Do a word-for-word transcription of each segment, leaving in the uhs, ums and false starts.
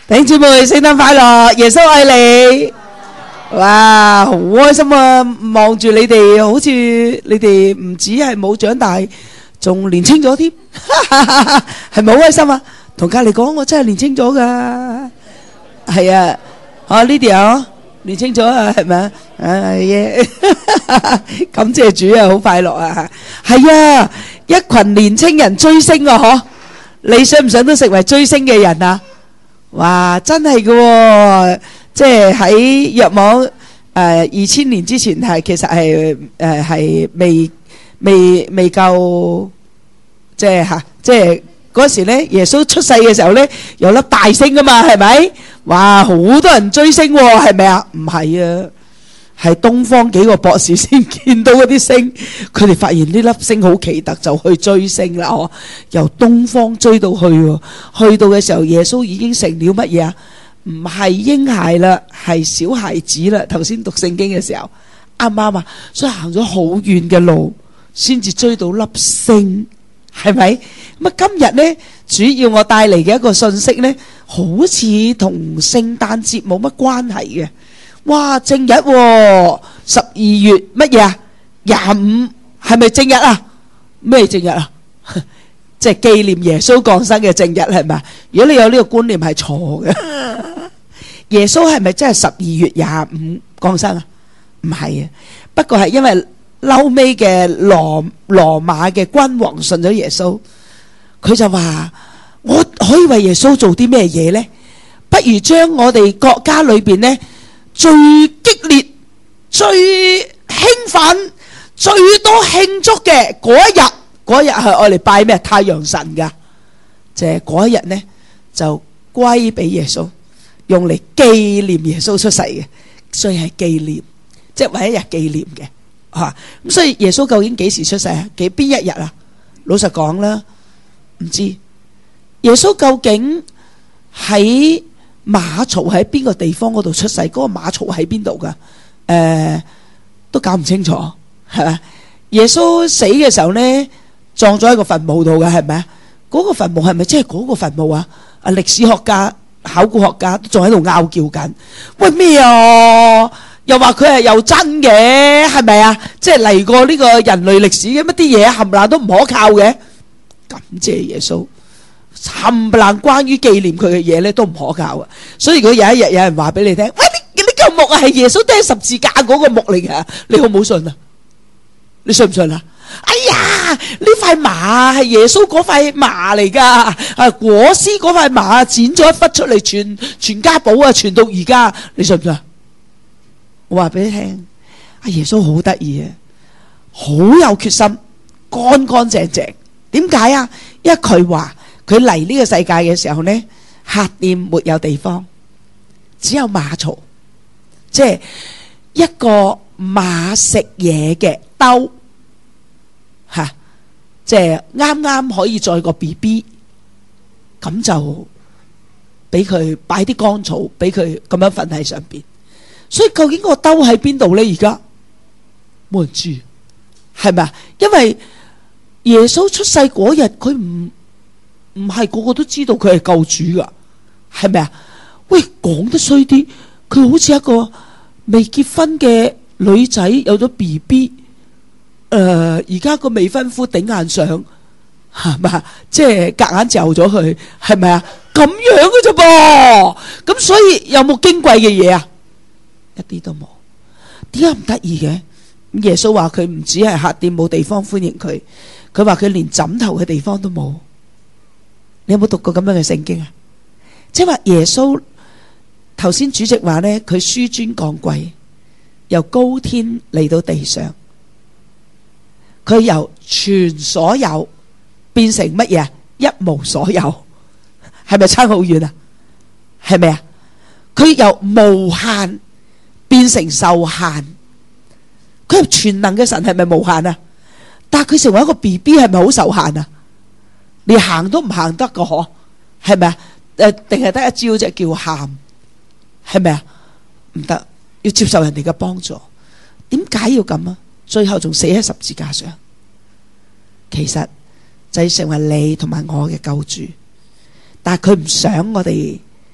弟兄姊妹，聖誕快樂！耶穌愛你。哇，好開心啊！望住你哋，好似你哋唔止係冇長大，仲年輕咗添，係咪好開心啊？同隔籬講，我真係年輕咗噶。係啊，啊呢啲啊，年輕咗啊，係咪啊？哎耶！感謝主啊，好快樂啊！係啊，一群年輕人追星啊，嗬！你想唔想都成為追星嘅人啊？哇，真係嘅喎，即係喺約莫誒二千年之前係其實係誒係未未未夠，即係嚇，即係嗰時咧耶穌出世嘅時候咧有粒大星㗎嘛，係咪？哇，好多人追星喎，係咪啊？唔係啊，係東方幾個博士先見到嗰啲星，佢哋發現呢粒星好奇特，就去追星啦。哦，由東方追到去喎，去到嘅時候，耶穌已經成了乜嘢啊？唔係嬰孩啦，係小孩子啦。頭先讀聖經嘅時候，啱唔啱啊？所以行咗好遠嘅路，先至追到粒星，係咪？咁啊，今日呢，主要我帶嚟嘅一個信息呢，好似同聖誕節冇乜關係嘅。哇！正日喎，十二月乜嘢啊？廿五係咪正日啊？咩正日啊？即係紀念耶穌降生嘅正日係咪？如果你有呢個觀念係錯嘅。耶穌係咪真係十二月廿五降生啊？唔係啊，不過係因為嬲尾嘅羅羅馬嘅君王信咗耶穌，佢就話：我可以為耶穌做啲咩嘢呢？不如將我哋國家裏邊呢，最激烈、最興奮、最多慶祝嘅嗰一日，嗰一日係愛嚟拜咩？太陽神噶，就係嗰一日呢，就歸俾耶穌，用嚟紀念耶穌出世嘅，所以係紀念，即係為一日紀念嘅吓。咁所以耶穌究竟幾時出世啊？幾邊一日啊？老實講啦，唔知耶穌究竟喺馬槽喺邊個地方嗰度出世？嗰個馬槽喺邊度噶？誒，都搞唔清楚，係咪？耶穌死嘅時候呢，葬咗喺個墳墓度嘅，係咪啊？嗰個墳墓係咪即係嗰個墳墓啊？啊，歷史學家、考古學家都仲喺度拗叫緊。喂，咩啊？又話佢係又真嘅，係咪啊？即係嚟過呢個人類歷史嘅乜啲嘢冚唪唥都唔可靠嘅。感謝耶穌。冚唪唥關於紀念佢嘅嘢咧都唔可靠啊！所以如果有一日有人話俾你聽，喂，呢呢嚿木啊係耶穌釘十字架嗰個木嚟噶，你好唔好信啊？你信唔信啊？哎呀，呢塊麻係耶穌嗰塊麻嚟噶，啊果絲嗰塊麻剪咗一忽出嚟，傳傳家寶啊，傳到而家，你信唔信啊？我話俾你聽，阿耶穌好得意啊，好有決心，乾乾淨淨。點解啊？因為佢話。佢嚟呢個世界嘅時候呢，客店沒有地方，只有馬槽，即係一個馬食嘢嘅兜，吓，即係啱啱可以載個 B B， 咁就俾佢擺啲乾草，俾佢咁樣瞓喺上邊。所以究竟個兜喺邊度呢？而家冇人知，係咪啊？因為耶穌出世嗰日，佢唔。唔係個個都知道佢係救主噶，係咪啊？喂，講得衰啲，佢好似一個未結婚嘅女仔有咗 B B， 誒，而家個未婚夫頂硬上，係咪啊？即係夾硬就咗佢，係咪啊？咁樣嘅啫噃，咁所以有冇矜貴嘅嘢啊？一啲都冇。點解唔得意嘅？耶穌話佢唔止係客店冇地方歡迎佢，佢話佢連枕頭嘅地方都冇。你有冇讀過咁樣嘅聖經啊？即係話耶穌頭先主席話呢，佢紆尊降貴，由高天嚟到地上，佢由全所有變成乜嘢？一無所有，係咪差好遠啊？係咪啊？佢由無限變成受限，佢係全能嘅神，係咪無限啊？但係佢成為一個 B B， 係咪好受限啊？連行都唔行得個嗬，係咪啊？誒，定係得一招啫，叫喊，係咪啊？唔得，要接受人哋嘅幫助。點解要咁啊？最後仲死喺十字架上，其實就係成為你同埋我嘅救主。但係佢唔想我哋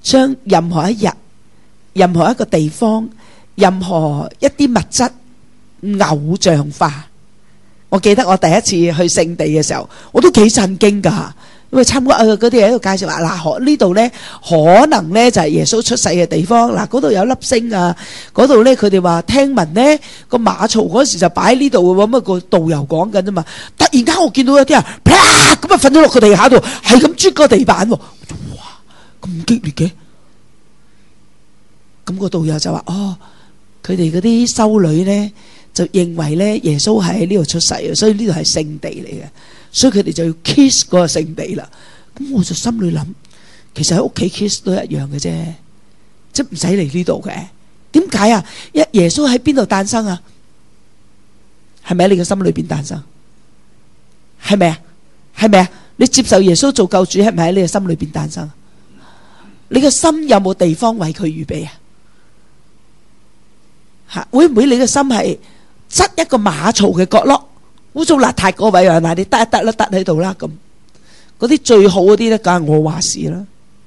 將任何一日、任何一個地方、任何一啲物質偶像化。我記得我第一次去聖地嘅時候，我都幾震驚噶，因為參觀啊嗰啲人喺度介紹話嗱，呢度咧可能咧就係耶穌出世嘅地方，嗱嗰度有粒星啊，嗰度咧佢哋話聽聞咧個馬槽嗰時就擺喺呢度嘅喎，咁啊個導遊講緊啫嘛，突然間我見到有啲人啪咁啊瞓咗落個地下度，係咁啜個地板喎，哇咁激烈嘅，咁個導遊就話哦，佢哋嗰啲修女咧就認為咧耶穌係喺呢度出世嘅，所以呢度係聖地嚟嘅，所以佢哋就要 kiss 嗰個聖地啦。咁我就心裏諗，其實喺屋企 kiss 都一樣嘅啫，即係唔使嚟呢度嘅。點解啊？一耶穌喺邊度誕生啊？係咪喺你嘅心裏邊誕生？係咪啊？係咪啊？你接受耶穌做救主，係咪喺你嘅心裏邊誕生？你嘅心有冇地方為佢預備啊？吓，會唔會你嘅心係執一個馬槽嘅角落，污糟邋遢嗰位啊？嗱，你得一得啦，得喺度啦，咁嗰啲最好嗰啲咧，梗係我話事啦。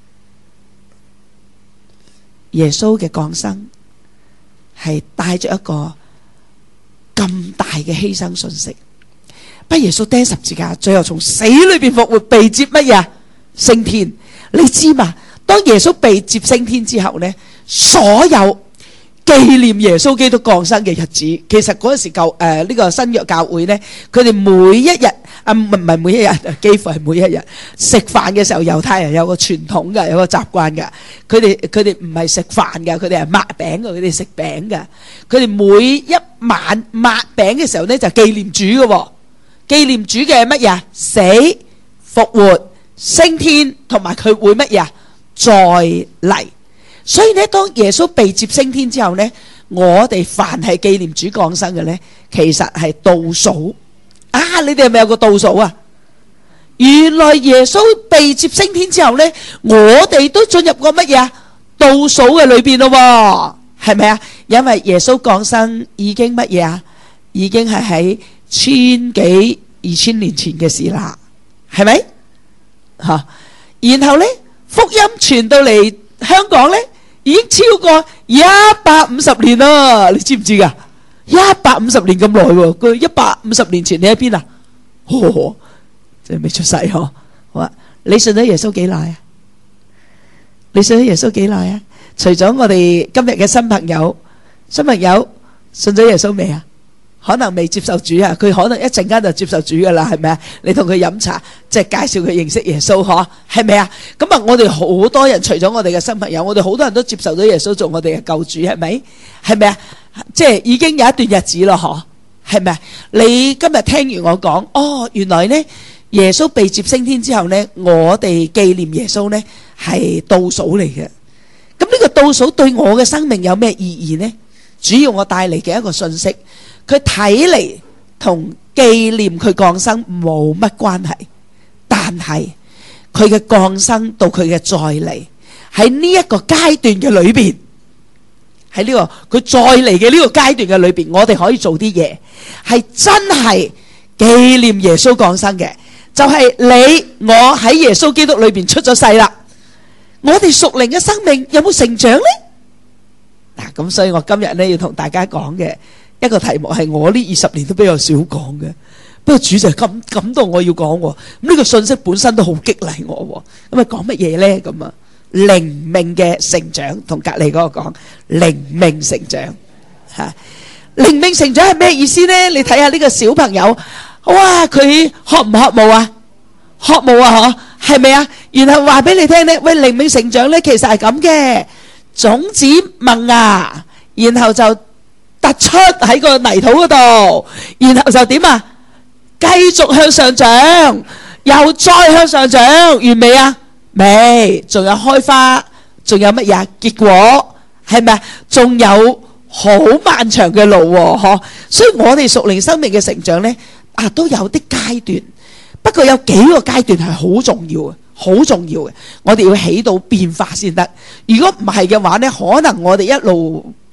耶穌嘅降生係帶着一個咁大嘅犧牲信息，不耶穌釘十字架，最後從死裏邊復活，被接乜嘢？升天。你知嘛？當耶穌被接升天之後呢，所有紀念耶穌基督降生嘅日子，其實嗰陣時舊誒呢個新約教會呢，佢哋每一日啊唔唔係每一日，幾乎係每一日食飯嘅時候，猶太人有個傳統嘅，有個習慣嘅。佢哋佢哋唔係食飯嘅，佢哋係擘餅嘅，佢哋食餅嘅。佢哋每一晚擘餅嘅時候呢，就紀念主嘅，紀念主嘅乜嘢？死、復活、升天，同埋佢會乜嘢？再嚟。所以咧，當耶穌被接升天之後呢，我哋凡係紀念主降生嘅呢，其實係倒數啊！你哋係咪有個倒數啊？原來耶穌被接升天之後呢，我哋都進入過乜嘢啊？倒數嘅裏邊咯，係咪啊？因為耶穌降生已經乜嘢啊？已經係喺千幾二千年前嘅事啦，係咪？吓，然後呢，福音傳到嚟香港呢，已經超過一百五十年啦，你知唔知噶？一百五十年咁耐喎，佢一百五十年前你喺邊啊？哦，即係未出世嗬。好啊，你信咗耶穌幾耐啊？你信咗耶穌幾耐啊？除咗我哋今日嘅新朋友，新朋友信咗耶穌未啊？可能未接受主啊，佢可能一陣間就接受主噶啦，係咪啊？你同佢飲茶，即係介紹佢認識耶穌，嗬，係咪啊？咁啊，我哋好多人除咗我哋嘅新朋友，我哋好多人都接受咗耶穌做我哋嘅救主，係咪？係咪啊？即係已經有一段日子咯，嗬，係咪啊？你今日聽完我講，哦，原來呢耶穌被接升天之後呢，我哋紀念耶穌呢係倒數嚟嘅。咁呢個倒數對我嘅生命有咩意義呢？主要我帶嚟嘅一個信息。佢睇嚟同紀念佢降生冇乜關係，但係佢嘅降生到佢嘅再嚟喺呢一個階段嘅裏邊，喺呢個佢再嚟嘅呢個階段嘅裏邊，我哋可以做啲嘢，係真係紀念耶穌降生嘅，就係你我喺耶穌基督裏邊出咗世啦。我哋屬靈嘅生命有冇成長呢？嗱，咁所以我今日咧要同大家講嘅一個題目係我呢二十年都比較少講嘅，不過主就係感感動我要講，咁呢個信息本身都好激勵我，咁啊講乜嘢咧？咁啊靈命嘅成長，同隔籬嗰個講靈命成長吓，靈命成長係咩意思咧？你睇下呢個小朋友，哇，佢渴唔渴慕啊？渴慕啊，嗬，係咪啊？然後話俾你聽咧，喂，靈命成長咧，其實係咁嘅，種子萌芽，然後就突出喺個泥土嗰度，然後就點啊？繼續向上長，又再向上長，完未啊？未，仲有開花，仲有乜嘢結果？係咪啊？仲有好漫長嘅路喎，嗬！所以我哋屬靈生命嘅成長呢，啊都有啲階段，不過有幾個階段係好重要嘅，好重要嘅，我哋要起到變化先得。如果唔係嘅話呢，可能我哋一路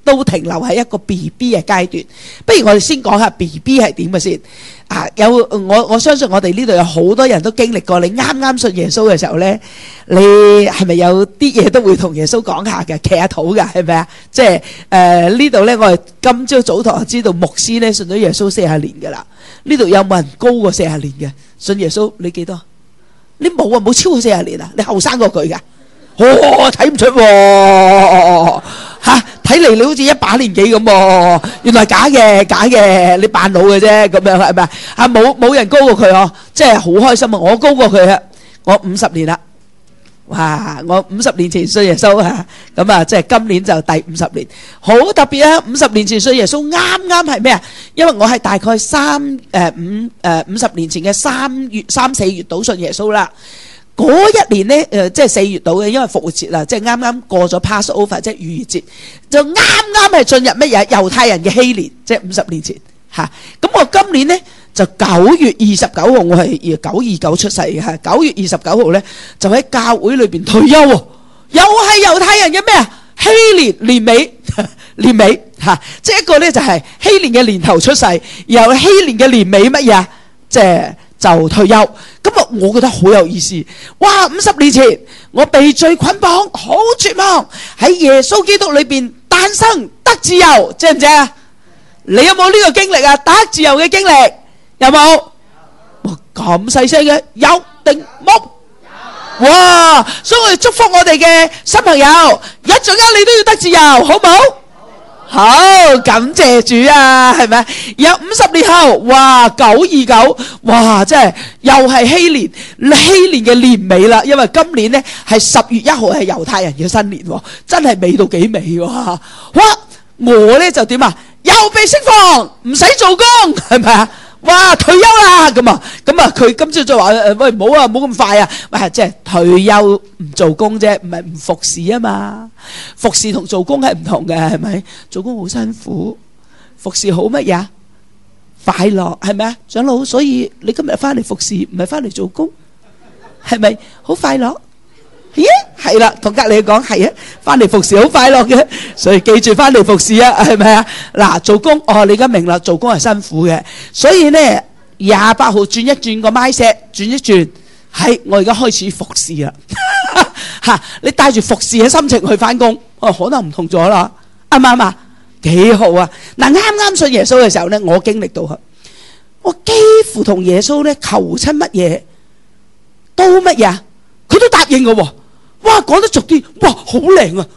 都停留喺一個 B B 嘅階段。不如我哋先講下 B B 係點嘅先啊！有我我相信我哋呢度有好多人都經歷過，你啱啱信耶穌嘅時候呢，你係咪有啲嘢都會同耶穌講下嘅，祈下禱㗎，係咪啊？即係誒呢度呢，我哋今朝早堂知道牧師呢信咗耶穌四十年㗎啦。呢度有冇人高過四十年嘅信耶穌？你幾多？你冇啊，冇超過四十年啊？你後生過佢㗎？哦，睇唔出喎嚇，睇嚟你好似一把年紀咁喎，原來假嘅假嘅，你扮老嘅啫，咁樣係咪啊？冇冇人高過佢哦，即係好開心啊！我高過佢啊，我五十年啦，哇！我五十年前信耶穌啊，咁啊，即係今年就第五十年，好特別啊！五十年前信耶穌啱啱係咩啊？因為我係大概三誒五誒五十年前嘅三月三四月到信耶穌啦。嗰一年咧，誒即係四月到嘅，因為復活節啦，即係啱啱過咗 Passover，即係逾越節，就啱啱係進入乜嘢猶太人嘅禧年，即係五十年前嚇。咁我今年咧就九月二十九號，我係九二九出世嘅嚇。九月二十九號咧就喺教會裏邊退休喎，又係猶太人嘅咩啊？禧年年尾年尾嚇，即係一個咧就係禧年嘅年頭出世，然後禧年嘅年尾乜嘢啊？即係。就退休，咁啊，我覺得好有意思。哇！五十年前我被罪捆綁，好絕望，喺耶穌基督裏邊誕生得自由，知唔知啊？你有冇呢個經歷啊？得自由嘅經歷有冇？哇！咁細聲嘅，有定冇？哇！所以我哋祝福我哋嘅新朋友，一陣間你都要得自由，好冇？好，感謝主啊，係咪？有五十年後，哇，九二九，哇，真係又係禧年，禧年嘅年尾啦。因為今年呢係十月一號係猶太人嘅新年，真係美到幾美喎！哇，我呢就點啊？又被釋放，唔使做工，係咪啊？哇，退休啦咁啊，咁啊，佢今朝就話誒，喂，唔好啊，唔好咁快啊，喂，即係退休唔做工啫，唔係唔服侍啊嘛，服侍同做工係唔同嘅，係咪？做工好辛苦，服侍好乜嘢？快樂係咪啊，長老？所以你今日翻嚟服侍，唔係翻嚟做工，係咪？好快樂？咦，係啦，同隔籬講係啊，翻嚟服侍好快樂嘅，所以記住翻嚟服侍啊，係咪啊？嗱，做工哦，你而家明啦，做工係辛苦嘅，所以呢廿八號轉一轉個 mindset，轉一轉，係我而家開始服侍啦，吓，你帶住服侍嘅心情去翻工，哦，可能唔同咗啦，啱唔啱啊？幾好啊！嗱，啱啱信耶穌嘅時候呢，我經歷到佢，我幾乎同耶穌呢求親乜嘢都乜嘢，佢都答應我。哇，講得俗啲，哇，好靈啊，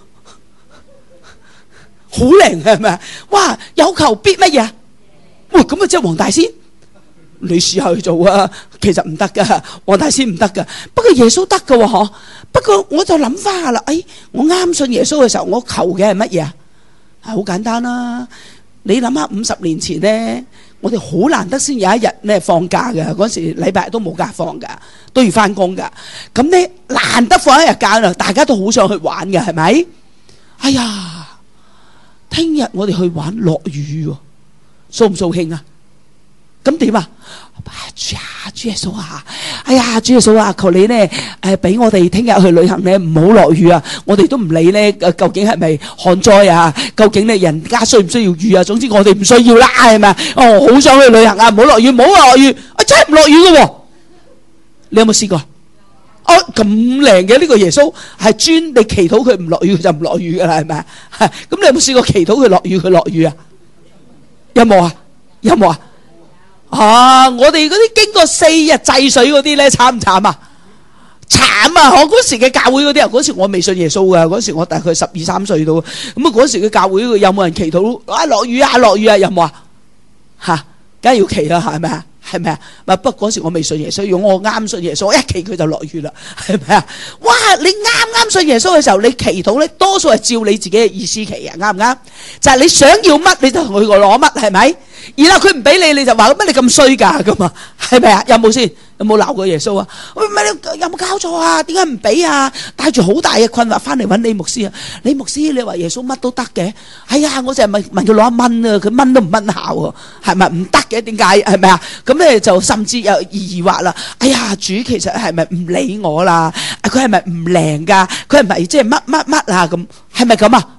好靈係咪啊？哇，有求必乜嘢？哇，咁啊即係黃大仙，你試下去做啊，其實唔得噶，黃大仙唔得噶，不過耶穌得噶喎，嗬。不過我就諗翻下啦，誒，我啱信耶穌嘅時候，我求嘅係乜嘢啊？係好簡單啦，你諗下五十年前咧，我哋好難得先有一日咧放假嘅，嗰時禮拜日都冇假放噶，都要翻工噶。咁咧難得放一日假啦，大家都好想去玩嘅，係咪？哎呀，聽日我哋去玩落雨喎，掃唔掃興啊？咁點啊？主啊，主耶穌啊，哎呀，主耶穌啊，求你咧誒，俾我哋聽日去旅行咧，唔好落雨啊！我哋都唔理咧，究竟係咪旱災啊？究竟咧人家需唔需要雨啊？總之我哋唔需要啦，係咪？哦，好想去旅行啊！唔好落雨，唔好落雨，啊真係唔落雨嘅喎！你有冇試過？哦，咁靈嘅呢個耶穌係專你祈禱佢唔落雨，佢就唔落雨噶啦，係咪？係咁，你有冇試過祈禱佢落雨，佢落雨啊？有冇啊？有冇啊？啊！我哋嗰啲經過四日制水嗰啲咧，慘唔慘啊？慘啊！我嗰時嘅教會嗰啲人，嗰時我未信耶穌噶，嗰時我大概十二三歲到，咁啊嗰時嘅教會有冇人祈禱啊？落雨啊，落雨啊，有冇啊？吓，梗係要祈啦，係咪啊？係咪啊？不過嗰時我未信耶穌，如果我啱信耶穌，我一祈佢就落雨啦，係咪啊？哇！你啱啱信耶穌嘅時候，你祈禱咧，多數係照你自己嘅意思祈嘅，啱唔啱？就係你想要乜，你就同佢攞乜，係咪？然後佢唔俾你，你就話乜你咁衰噶咁啊？係咪啊？有冇先？有冇鬧過耶穌啊？喂，咪你有冇搞錯啊？點解唔俾啊？帶住好大嘅困惑翻嚟揾李牧師啊！李牧師，你話耶穌乜都得嘅？哎呀，我淨係問問佢攞一蚊啊，佢蚊都唔蚊下喎，係咪唔得嘅？點解？係咪啊？咁咧就甚至有疑惑啦。哎呀，主其實係咪唔理我啦？佢係咪唔靈噶？佢係咪即係乜乜乜啊？咁係咪咁啊？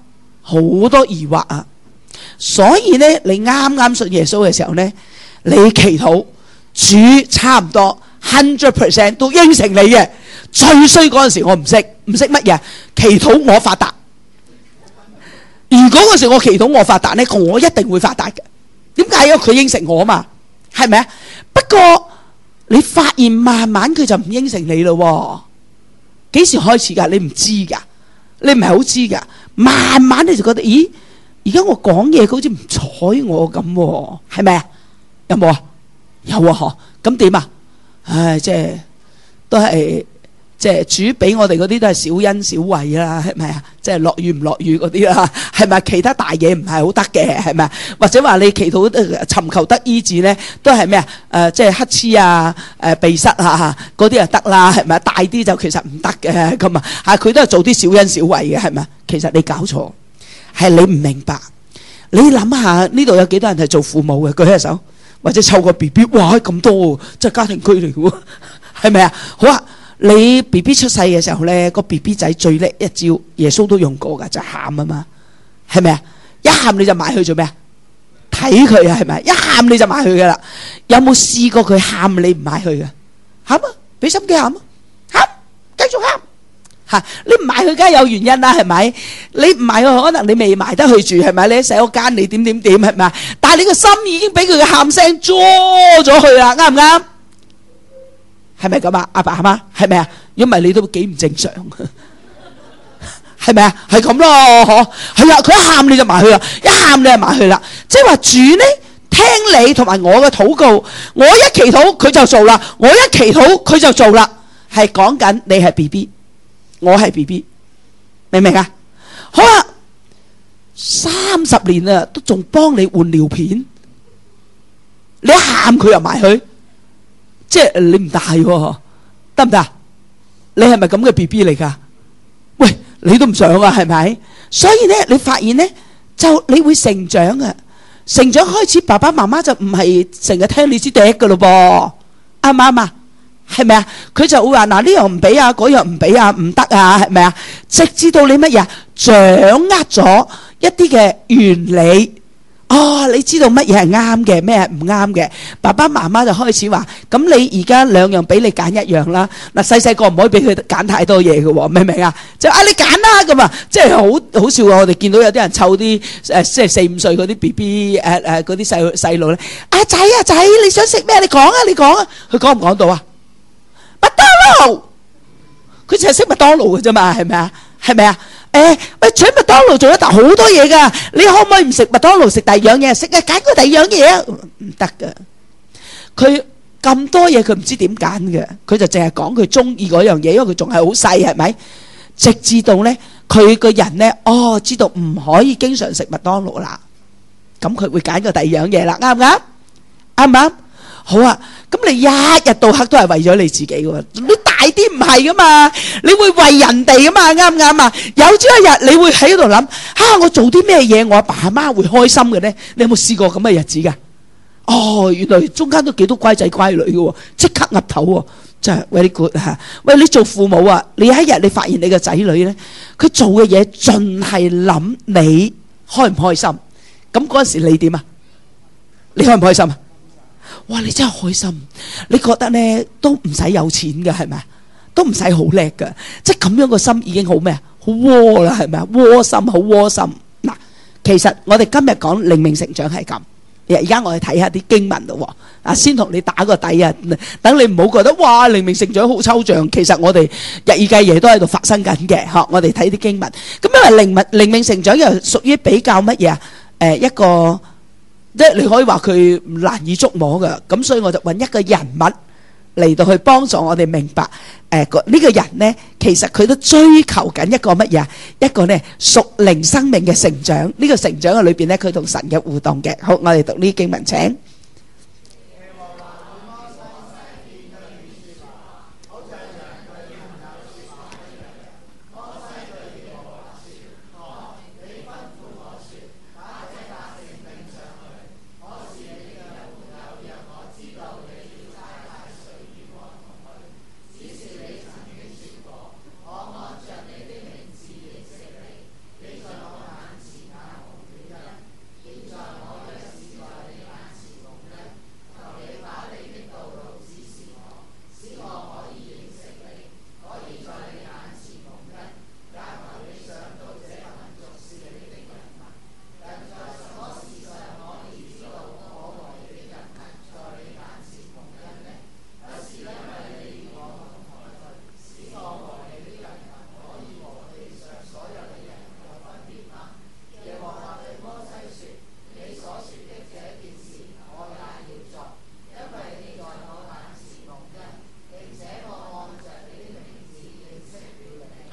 好多疑惑啊。所以呢，你啱啱信耶穌嘅時候呢，你祈禱主差唔多hundred percent都應承你嘅。最衰嗰陣時我唔識唔識乜嘢，祈禱我發達。如果嗰時我祈禱我發達呢，我一定會發達嘅。點解？因為佢應承我嘛，係咪啊？不過你發現慢慢佢就唔應承你咯。幾時開始噶？你唔知噶，你唔係好知噶。慢慢你就覺得，咦？而家我講嘢佢好似唔睬我咁，係咪啊？有冇啊？有啊！嗬，咁點啊？唉，即係都係即係主俾我哋嗰啲都係小恩小惠啦，係咪啊？即係落雨唔落雨嗰啲啦，係咪？其他大嘢唔係好得嘅，係咪？或者話你祈禱尋求得醫治咧，都係咩啊？誒，即係乞嗤啊，誒鼻塞啊，嗰啲就得啦，係咪？大啲就其實唔得嘅咁啊！嚇，佢都係做啲小恩小惠嘅，係咪？其實你搞錯。係你唔明白，你諗下呢度有幾多人係做父母嘅？舉起手，或者湊個 B B， 哇咁多，即係家庭區嚟嘅喎，係咪啊？好啊，你 B B 出世嘅時候咧，個 B B 仔最叻一招，耶穌都用過㗎，就喊啊嘛，係咪啊？一喊你就埋去做咩啊？睇佢啊，係咪？一喊你就埋去㗎啦。有冇試過佢喊你唔埋去嘅？喊啊，俾心機喊啊，喊，繼續喊。吓，你唔埋佢梗係有原因啦，係咪？你唔埋佢，可能你未埋得去住，係咪？你喺洗手間，你點點點，係咪？但係你個心已經俾佢嘅喊聲捉咗去啦，啱唔啱？係咪咁啊？阿爸阿媽，係咪啊？如果唔係，你都幾唔正常，係咪啊？係咁咯，嗬，係啊！佢一喊你就埋去啦，一喊你就埋去啦。即係話主呢，聽你同埋我嘅禱告，我一祈禱佢就做啦，我一祈禱佢就做啦，係講緊你係 B B。我係 B B， 明唔明啊？好啊，三十年啦，都仲幫你換尿片，你一喊佢又埋去，即係你唔大喎，得唔得？你係咪咁嘅 B B 嚟噶？喂，你都唔想啊，係咪？所以咧，你發現咧，就你會成長啊，成長開始，爸爸媽媽就唔係成日聽你支笛噶咯噃，啱唔啱啊？係咪啊？佢就會話嗱，呢樣唔俾啊，嗰樣唔俾啊，唔得啊，係咪啊？直至到你乜嘢掌握咗一啲嘅原理，哦，你知道乜嘢係啱嘅，咩係唔啱嘅，爸爸媽媽就開始話，咁你而家兩樣俾你揀一樣啦。嗱，細細個唔可以俾佢揀太多嘢嘅，明唔明啊？就啊，你揀啦咁啊，即係好好笑啊！我哋見到有啲人湊啲誒，即係四五歲嗰啲 B B 誒誒嗰啲細細路咧，阿仔啊仔，你想食咩？你講啊，你講啊，佢講唔講到啊？麥當勞，佢淨係識麥當勞嘅啫嘛，係咪啊？係咪啊？誒，喂，除麥當勞做得好多嘢噶，你可唔可以唔食麥當勞食第二樣嘢？食啊，揀個第二樣嘢啊，唔得噶。佢咁多嘢，佢唔知點揀嘅，佢就淨係講佢中意嗰樣嘢，因為佢仲係好細，係咪？直至到咧，佢個人咧，哦，知道唔可以經常食麥當勞啦，咁佢會揀個第二樣嘢啦，啱唔啱？啱唔啱？好啊，咁你一日到黑都係為咗你自己喎，你大啲唔係噶嘛，你會為人哋噶嘛，啱唔啱啊？有朝一日你會喺度諗，啊，我做啲咩嘢我阿爸阿媽會開心嘅咧？你有冇試過咁嘅日子噶？哦，原來中間都幾多乖仔乖女嘅，即刻岌頭喎，真係 very good吓。喂，你做父母啊，你有一日你發現你個仔女咧，佢做嘅嘢盡係諗你開唔開心，咁嗰陣時你點啊？你開唔開心啊？哇！你真係開心，你覺得咧都唔使有錢嘅，係咪？都唔使好叻嘅，即係咁樣個心已經好咩啊？好窩啦，係咪啊？窩心，好窩心。嗱，其實我哋今日講靈命成長係咁。而家我哋睇下啲經文咯。啊，先同你打個底啊，等你唔好覺得哇靈命成長好抽象。其實我哋日以繼夜都喺度發生緊嘅。嗬，我哋睇啲經文。咁因為靈命靈命成長又屬於比較乜嘢啊？誒，一個。即係你可以話佢難以捉摸嘅，咁所以我就揾一個人物嚟到去幫助我哋明白，誒個呢個人呢，其實佢都追求緊一個乜嘢？一個呢屬靈生命嘅成長。呢個成長嘅裏邊呢，佢同神嘅互動嘅。好，我哋讀呢啲經文，請。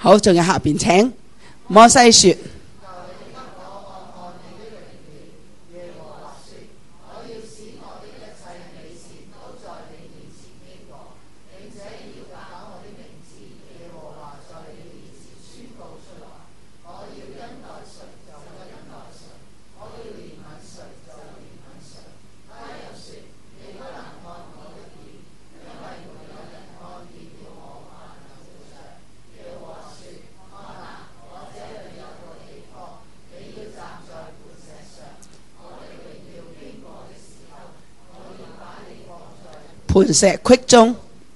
好，仲有下邊請摩西說。磐石隙中，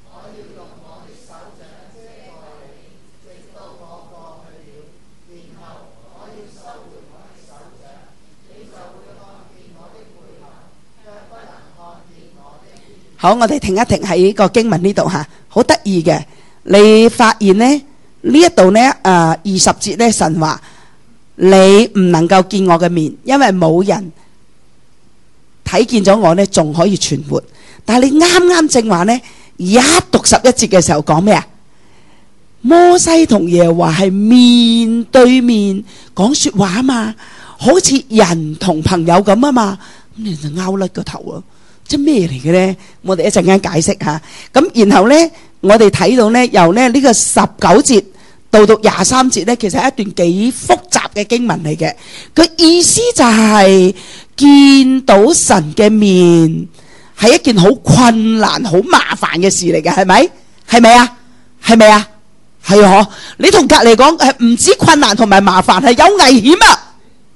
好，我哋停一停喺個經文呢度吓，好得意嘅。你發現呢呢一度呢誒二十節呢，神話你唔能夠見我嘅面，因為冇人睇見咗我呢，仲可以存活。但係你啱啱正話呢，一讀十一節嘅時候講咩啊？摩西同耶和華係面對面講說話啊嘛，好似人同朋友咁啊嘛，咁你就拗甩個頭啊！即係咩嚟嘅呢？我哋一陣間解釋下。咁然後呢，我哋睇到呢，由呢呢個十九節到到廿三節呢，其實係一段幾複雜嘅經文嚟嘅。佢意思就係見到神嘅面係一件好困難、好麻煩嘅事嚟嘅，係咪？係咪啊？係咪啊？係啊！你同隔離講係唔止困難同埋麻煩，係有危險啊！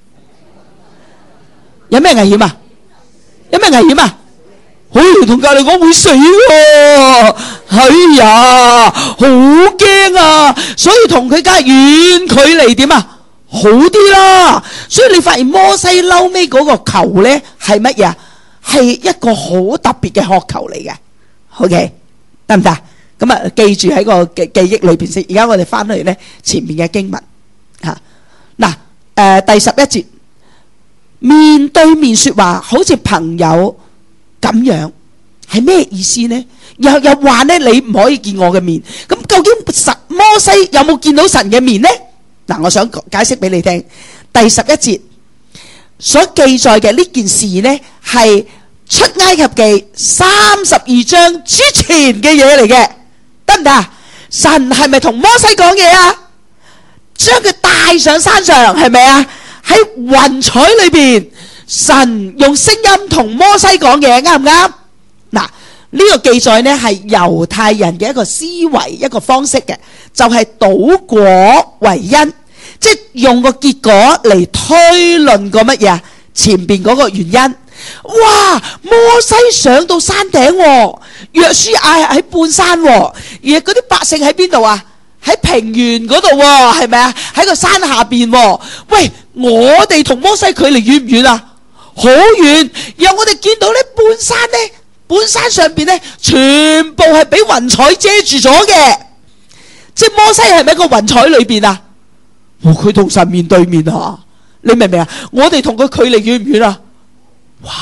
有咩危險啊？有咩危險啊？哎，同隔離講會死喎！哎呀，好驚啊！所以同佢梗係遠距離點啊？好啲啦！所以你發現摩西嬲尾嗰個球咧係乜嘢啊？係一個好特別嘅渴求嚟嘅。OK， 得唔得？咁啊，記住喺個記記憶裏邊先。而家我哋翻去咧前面嘅經文嚇嗱，誒第十一節，面對面説話，好似朋友咁樣，係咩意思呢？又又話咧，你唔可以見我嘅面。咁究竟神摩西有冇見到神嘅面呢？嗱，我想解釋俾你聽。第十一節所記載嘅呢件事呢，係出埃及記三十二章之前嘅嘢嚟嘅，得唔得啊？神係咪同摩西講嘢啊？將佢帶上山上，係咪啊？喺雲彩裏邊，神用聲音同摩西講嘢，啱唔啱？嗱，呢個記載呢係猶太人嘅一個思維一個方式嘅，就係倒果為因，即係用個結果嚟推論個乜嘢前邊嗰個原因。哇！摩西上到山頂，約書亞喺半山，而嗰啲百姓喺邊度啊？喺平原嗰度，係咪啊？喺個山下邊。喂，我哋同摩西距離遠唔遠啊？好遠。然後我哋見到呢半山呢，半山上邊呢，全部係俾雲彩遮住咗嘅。即係摩西係咪喺個雲彩裏邊啊？哦，佢同神面對面啊！你明唔明啊？我哋同佢距離遠唔遠啊？哇！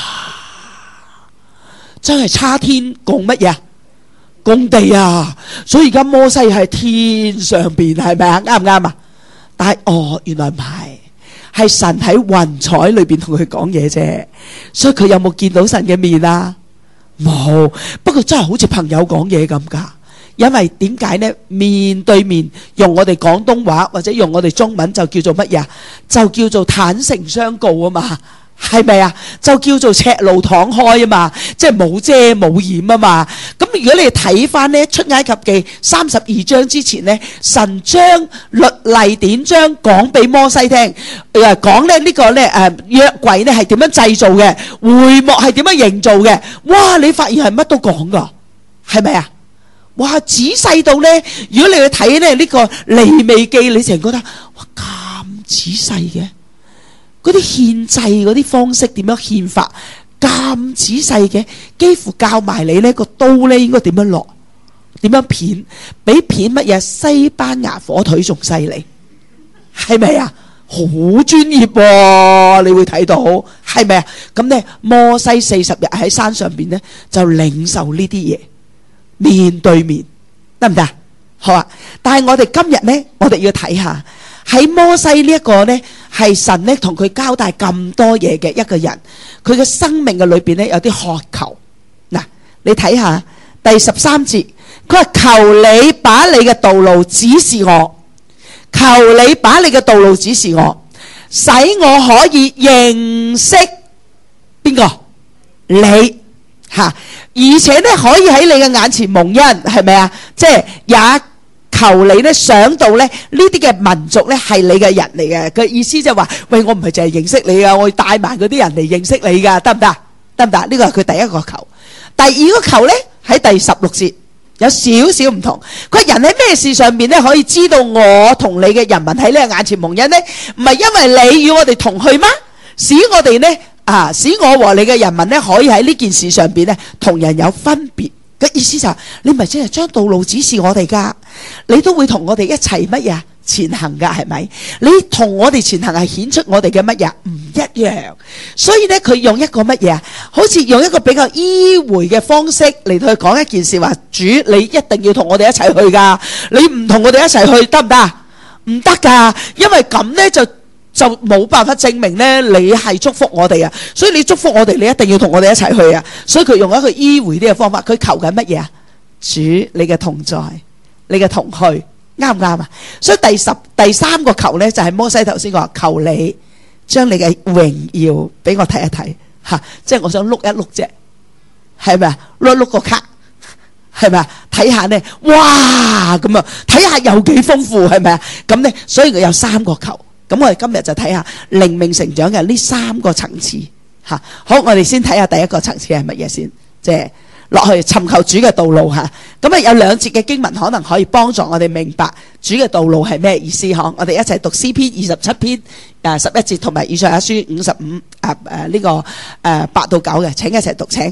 真係差天共乜嘢？共地啊！所以而家摩西喺天上邊，係咪啊？啱唔啱啊？但係哦，原來唔係，係神喺雲彩裏邊同佢講嘢啫。所以佢有冇見到神嘅面啊？冇。不過真係好似朋友講嘢咁噶。因為點解呢？面對面，用我哋廣東話或者用我哋中文就叫做乜嘢？就叫做坦誠相告啊嘛。係咪啊？就叫做赤露敞開啊嘛，即係冇遮冇掩啊嘛。咁如果你睇翻呢出埃及記三十二章之前呢，神將律例典章講俾摩西聽，誒講咧呢個咧誒約櫃咧係點樣製造嘅，會幕係點樣營造嘅。哇！你發現係乜都講噶，係咪啊？哇！仔細到咧，如果你去睇咧呢個利未記，你成日覺得哇咁仔細嘅。嗰啲獻祭嗰啲方式點樣獻法咁仔細嘅，幾乎教埋你呢個刀呢應該點樣落，點樣片，比片乜嘢西班牙火腿仲犀利，係咪啊？好專業喎，你會睇到係咪啊？咁呢摩西四十日喺山上邊呢，就領受呢啲嘢，面對面，得唔得？ 好啊，但係我哋今日呢，我哋要睇下喺摩西呢一個呢，係神呢同佢交代咁多嘢嘅一個人，佢嘅生命嘅裏邊呢，有啲渴求。嗱，你睇下第十三節，佢話求你把你嘅道路指示我，求你把你嘅道路指示我，使我可以認識邊個你吓，而且呢可以喺你嘅眼前蒙恩，係咪啊？即係也求你呢想到呢呢啲嘅民族呢係你嘅人嚟嘅。佢意思就話，喂，我唔係淨係認識你啊，我要帶埋嗰啲人嚟認識你噶，得唔得？得唔得？呢個係佢第一個求。第二個求呢喺第十六節有少少唔同。佢人喺咩事上面呢可以知道我同你嘅人民喺呢個眼前蒙恩呢？唔係因為你與我哋同去嗎？使我哋呢啊，使我和你嘅人民呢可以喺呢件事上邊呢同人有分別。嘅意思就係你咪即係將道路指示我哋噶，你都會同我哋一齊乜嘢前行噶，係咪？你同我哋前行係顯出我哋嘅乜嘢唔一樣，所以咧佢用一個乜嘢啊？好似用一個比較迂迴嘅方式嚟到去講一件事，話主你一定要同我哋一齊去噶，你唔同我哋一齊去得唔得？唔得噶，因為咁咧就。就冇辦法證明咧，你係祝福我哋啊！所以你祝福我哋，你一定要同我哋一齊去啊！所以佢用一個迂迴啲嘅方法，佢求緊乜嘢啊？主你嘅同在，你嘅同去，啱唔啱啊？所以第十第三個求咧，就係摩西頭先講，求你將你嘅榮耀俾我睇一睇吓，即係我想碌一碌啫，係咪啊？碌一碌個卡，係咪啊？睇下咧，哇咁啊，睇下有幾豐富，係咪啊？咁咧，所以佢有三個求。咁我哋今日就睇下靈命成長嘅呢三個層次吓。好，我哋先睇下第一個層次係乜嘢先，即係落去尋求主嘅道路吓。咁啊有兩節嘅經文可能可以幫助我哋明白主嘅道路係咩意思嗬。我哋一齊讀詩篇二十七篇誒十一節同埋以賽亞書五十五誒誒呢個誒八到九嘅，請一齊讀，請。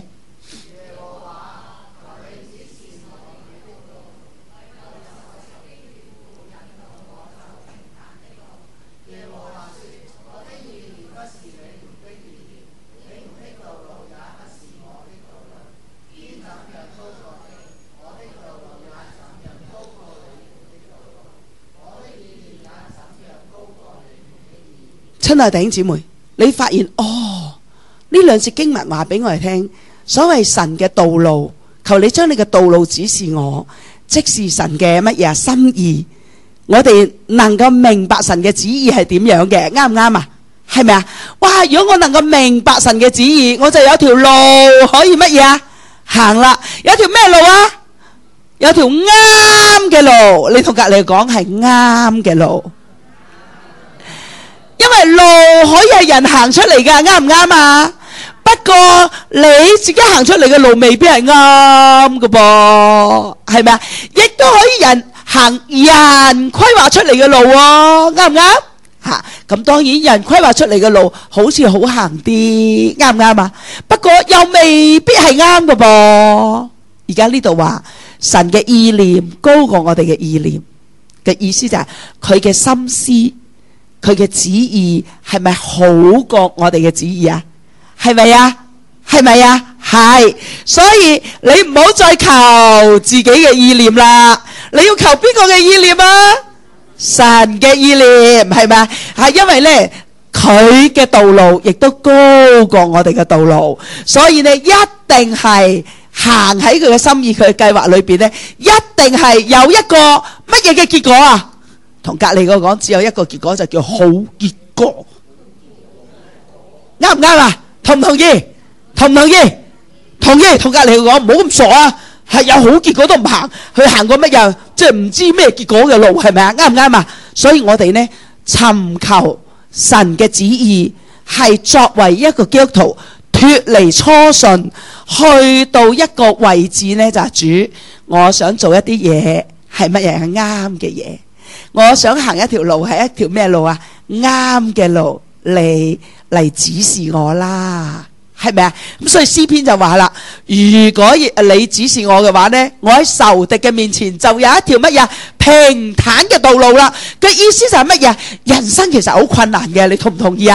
親愛弟兄姊妹，你發現哦，呢兩節經文話俾我哋聽，所謂神嘅道路，求你將你嘅道路指示我，即是神嘅乜嘢心意。我哋能夠明白神嘅旨意係點樣嘅，啱唔啱啊？係咪啊？哇！如果我能夠明白神嘅旨意，我就有條路可以乜嘢啊？行啦，有條咩路啊？有條啱嘅路，你同隔籬講係啱嘅路。因為路可以係人行出嚟噶，啱唔啱啊？不過你自己行出嚟嘅路未必係啱噶噃，係咪啊？亦都可以人行人規劃出嚟嘅路喎，啱唔啱？吓，咁當然人規劃出嚟嘅路好似好行啲，啱唔啱啊？不過又未必係啱噶噃。而家呢度話神嘅意念高過我哋嘅意念嘅意思就係佢嘅心思。佢嘅旨意係咪好過我哋嘅旨意啊？係咪啊？係咪啊？係，所以你唔好再求自己嘅意念啦，你要求邊個嘅意念啊？神嘅意念，係咪啊？係因為咧佢嘅道路亦都高過我哋嘅道路，所以咧一定係行喺佢嘅心意、佢嘅計劃裏邊咧，一定係有一個乜嘢嘅結果啊？同隔籬個講，只有一個結果，就叫好結果，啱唔啱啊？同唔同意？同唔同意？同意。同隔籬個講，唔好咁傻啊！係有好結果都唔行，去行過乜嘢？即係唔知咩結果嘅路，係咪啊？啱唔啱啊？所以我哋呢尋求神嘅旨意，係作為一個基督徒脫離初信，去到一個位置呢，就係主，我想做一啲嘢，係乜嘢係啱嘅嘢。我想行一條路，係一條咩路啊？啱嘅路嚟嚟指示我啦，係咪啊？咁所以詩篇就話啦，如果你指示我嘅話呢，我喺仇敵嘅面前就有一條乜嘢平坦嘅道路啦。嘅意思就係乜嘢？人生其實好困難嘅，你同唔同意啊？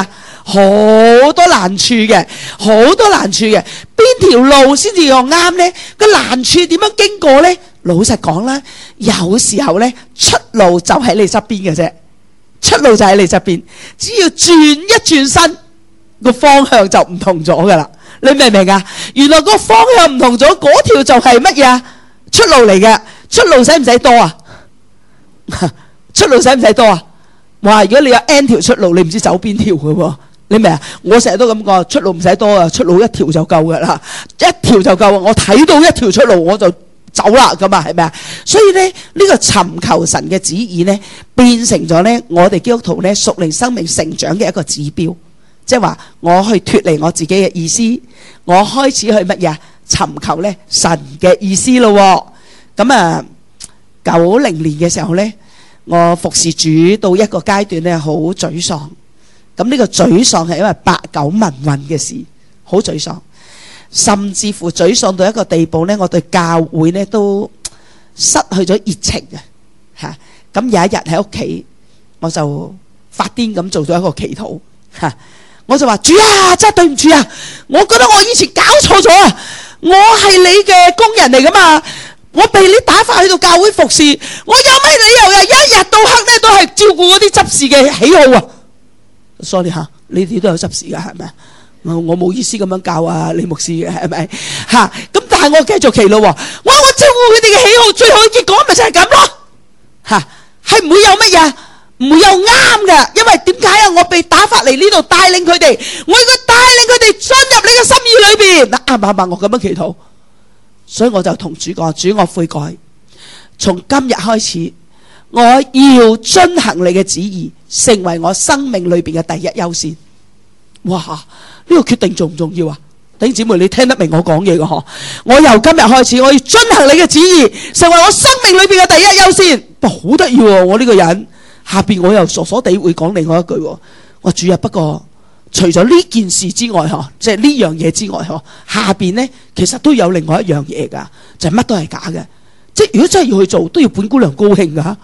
好多難處嘅，好多難處嘅。邊條路先至又啱呢？個難處點樣經過呢？老實講啦，有時候呢，出路就喺你側邊嘅啫，出路就喺你側邊，只要轉一轉身，個方向就唔同咗噶啦。你明唔明啊？原來個方向唔同咗，嗰條就係乜嘢？出路嚟嘅。出路使唔使多啊？出路使唔使多啊？哇！如果你有 N 條出路，你唔知走邊條嘅喎。你明啊？我成日都咁講，出路唔使多啊，出路一條就夠噶啦，一條就夠啊！我睇到一條出路我就走啦，咁啊，係咪啊？所以咧，呢個尋求神嘅旨意咧，變成咗咧我哋基督徒咧屬靈生命成長嘅一個指標，即係話我去脫離我自己嘅意思，我開始去乜嘢？尋求咧神嘅意思咯。咁啊，九零年嘅時候咧，我服侍主到一個階段咧，好沮喪。咁呢個沮喪係因為八九民運嘅事，好沮喪，甚至乎沮喪到一個地步咧，我對教會咧都失去咗熱情嘅嚇。咁有一日喺屋企，我就發癲咁做咗一個祈禱嚇，我就話主啊，真係對唔住啊，我覺得我以前搞錯咗啊，我係你嘅工人嚟噶嘛。我被你打發去到教會服侍，我有咩理由啊？一日到黑咧都係照顧嗰啲執事嘅喜好啊 ！sorry 吓，你哋都有執事噶係咪？我我冇意思咁樣教啊李牧師嘅係咪？吓咁，但係我繼續祈禱，哇！我照顧佢哋嘅喜好，最後嘅結果咪就係咁咯。吓係唔會有乜嘢，唔會有啱嘅，因為點解啊？我被打發嚟呢度帶領佢哋，我應該帶領佢哋進入你嘅心意裏邊。嗱啱唔啱？我咁樣祈禱。所以我就同主講，主我悔改，從今日開始，我要遵行你嘅旨意，成為我生命裏邊嘅第一優先。哇！呢個決定重唔重要啊？弟兄姊妹，你聽得明我講嘢嘅嗬？我由今日開始，我要遵行你嘅旨意，成為我生命裏邊嘅第一優先。好得意喎！我呢個人下邊我又傻傻地會講另外一句，我主啊，不過。除咗呢件事之外，嗬，即係呢樣嘢之外，嗬，下邊咧其實都有另外一樣嘢噶，就係乜都係假嘅。即係如果真係要去做，都要本姑娘高興噶。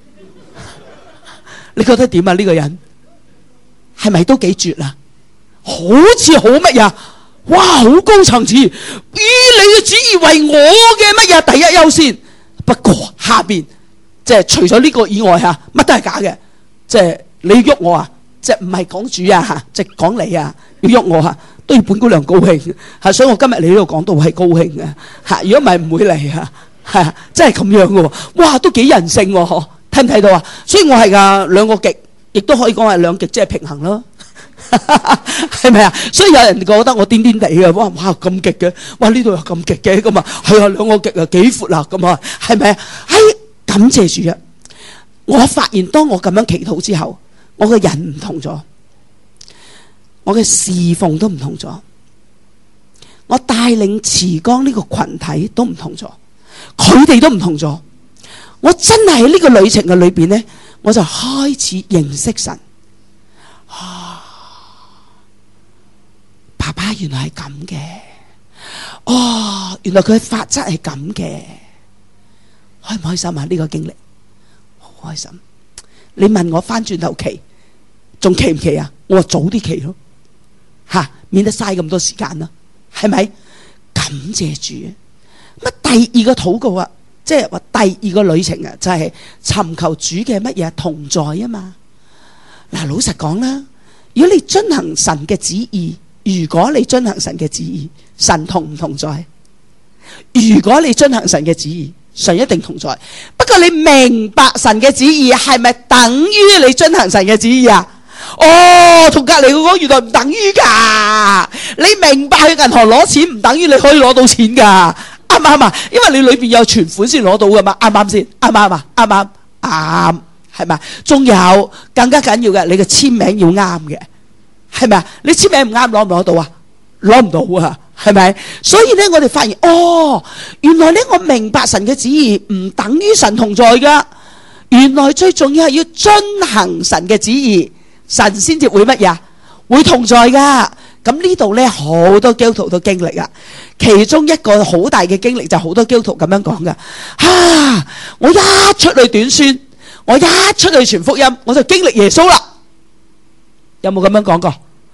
你覺得點啊？呢個人係咪都幾絕啊？好似好乜嘢？哇，好高層次，以你嘅旨意為我嘅乜嘢第一優先。不過下邊即係除咗呢個以外，吓乜都係假嘅。即係你喐我啊！即係唔係講主啊，即係講你啊，要喐我啊，都要本姑娘高興嚇，所以我今日嚟呢度講道係高興嘅嚇，如果唔係唔會嚟啊，係啊，真係咁樣嘅喎，哇，都幾人性喎，嗬，睇唔睇到啊？所以我係㗎兩個極，亦都可以講係兩極，即係平衡咯，係咪啊？所以有人覺得我癲癲地嘅，哇哇咁極嘅，哇呢度又咁極嘅咁啊，係啊兩個極啊幾闊啊咁啊，係咪啊？係感謝主啊！我發現當我咁樣祈禱之後。我嘅人唔同咗，我嘅侍奉都唔同咗，我帶領慈光呢個群體都唔同咗，佢哋都唔同咗。我真係喺呢個旅程嘅裏邊呢，我就開始認識神。啊，爸爸原來係咁嘅，哦，原來佢嘅法則係咁嘅，開唔開心啊？呢個經歷好開心。你問我翻轉頭祈，仲祈唔祈啊？我話早啲祈咯，吓，免得嘥咁多時間啦，係咪？感謝主。乜第二個禱告啊，即係話第二個旅程啊，就係尋求主嘅乜嘢同在啊嘛。嗱，老實講啦，如果你遵行神嘅旨意，如果你遵行神嘅旨意，神同唔同在？如果你遵行神嘅旨意，神一定同在。不過你明白神嘅旨意係咪等於你遵行神嘅旨意啊？哦，同隔籬嗰個原來唔等於噶。你明白去銀行攞錢唔等於你可以攞到錢噶，啱唔啱啊？因為你裏邊有存款先攞到噶嘛，啱唔啱先？啱唔啱啊？啱唔啱？啱，係咪？仲有更加緊要嘅，你嘅簽名要啱嘅，係咪啊？你簽名唔啱攞唔攞到啊？攞唔到啊？係咪？所以咧，我哋發現哦，原來咧我明白神嘅旨意唔等於神同在噶。原來最重要係要遵行神嘅旨意，神先至會乜嘢？會同在噶。咁呢度咧好多基督徒都經歷啊。其中一個好大嘅經歷就好多基督徒咁樣講噶。啊，我一出去短宣，我一出去傳福音，我就經歷耶穌啦。有冇咁樣講過？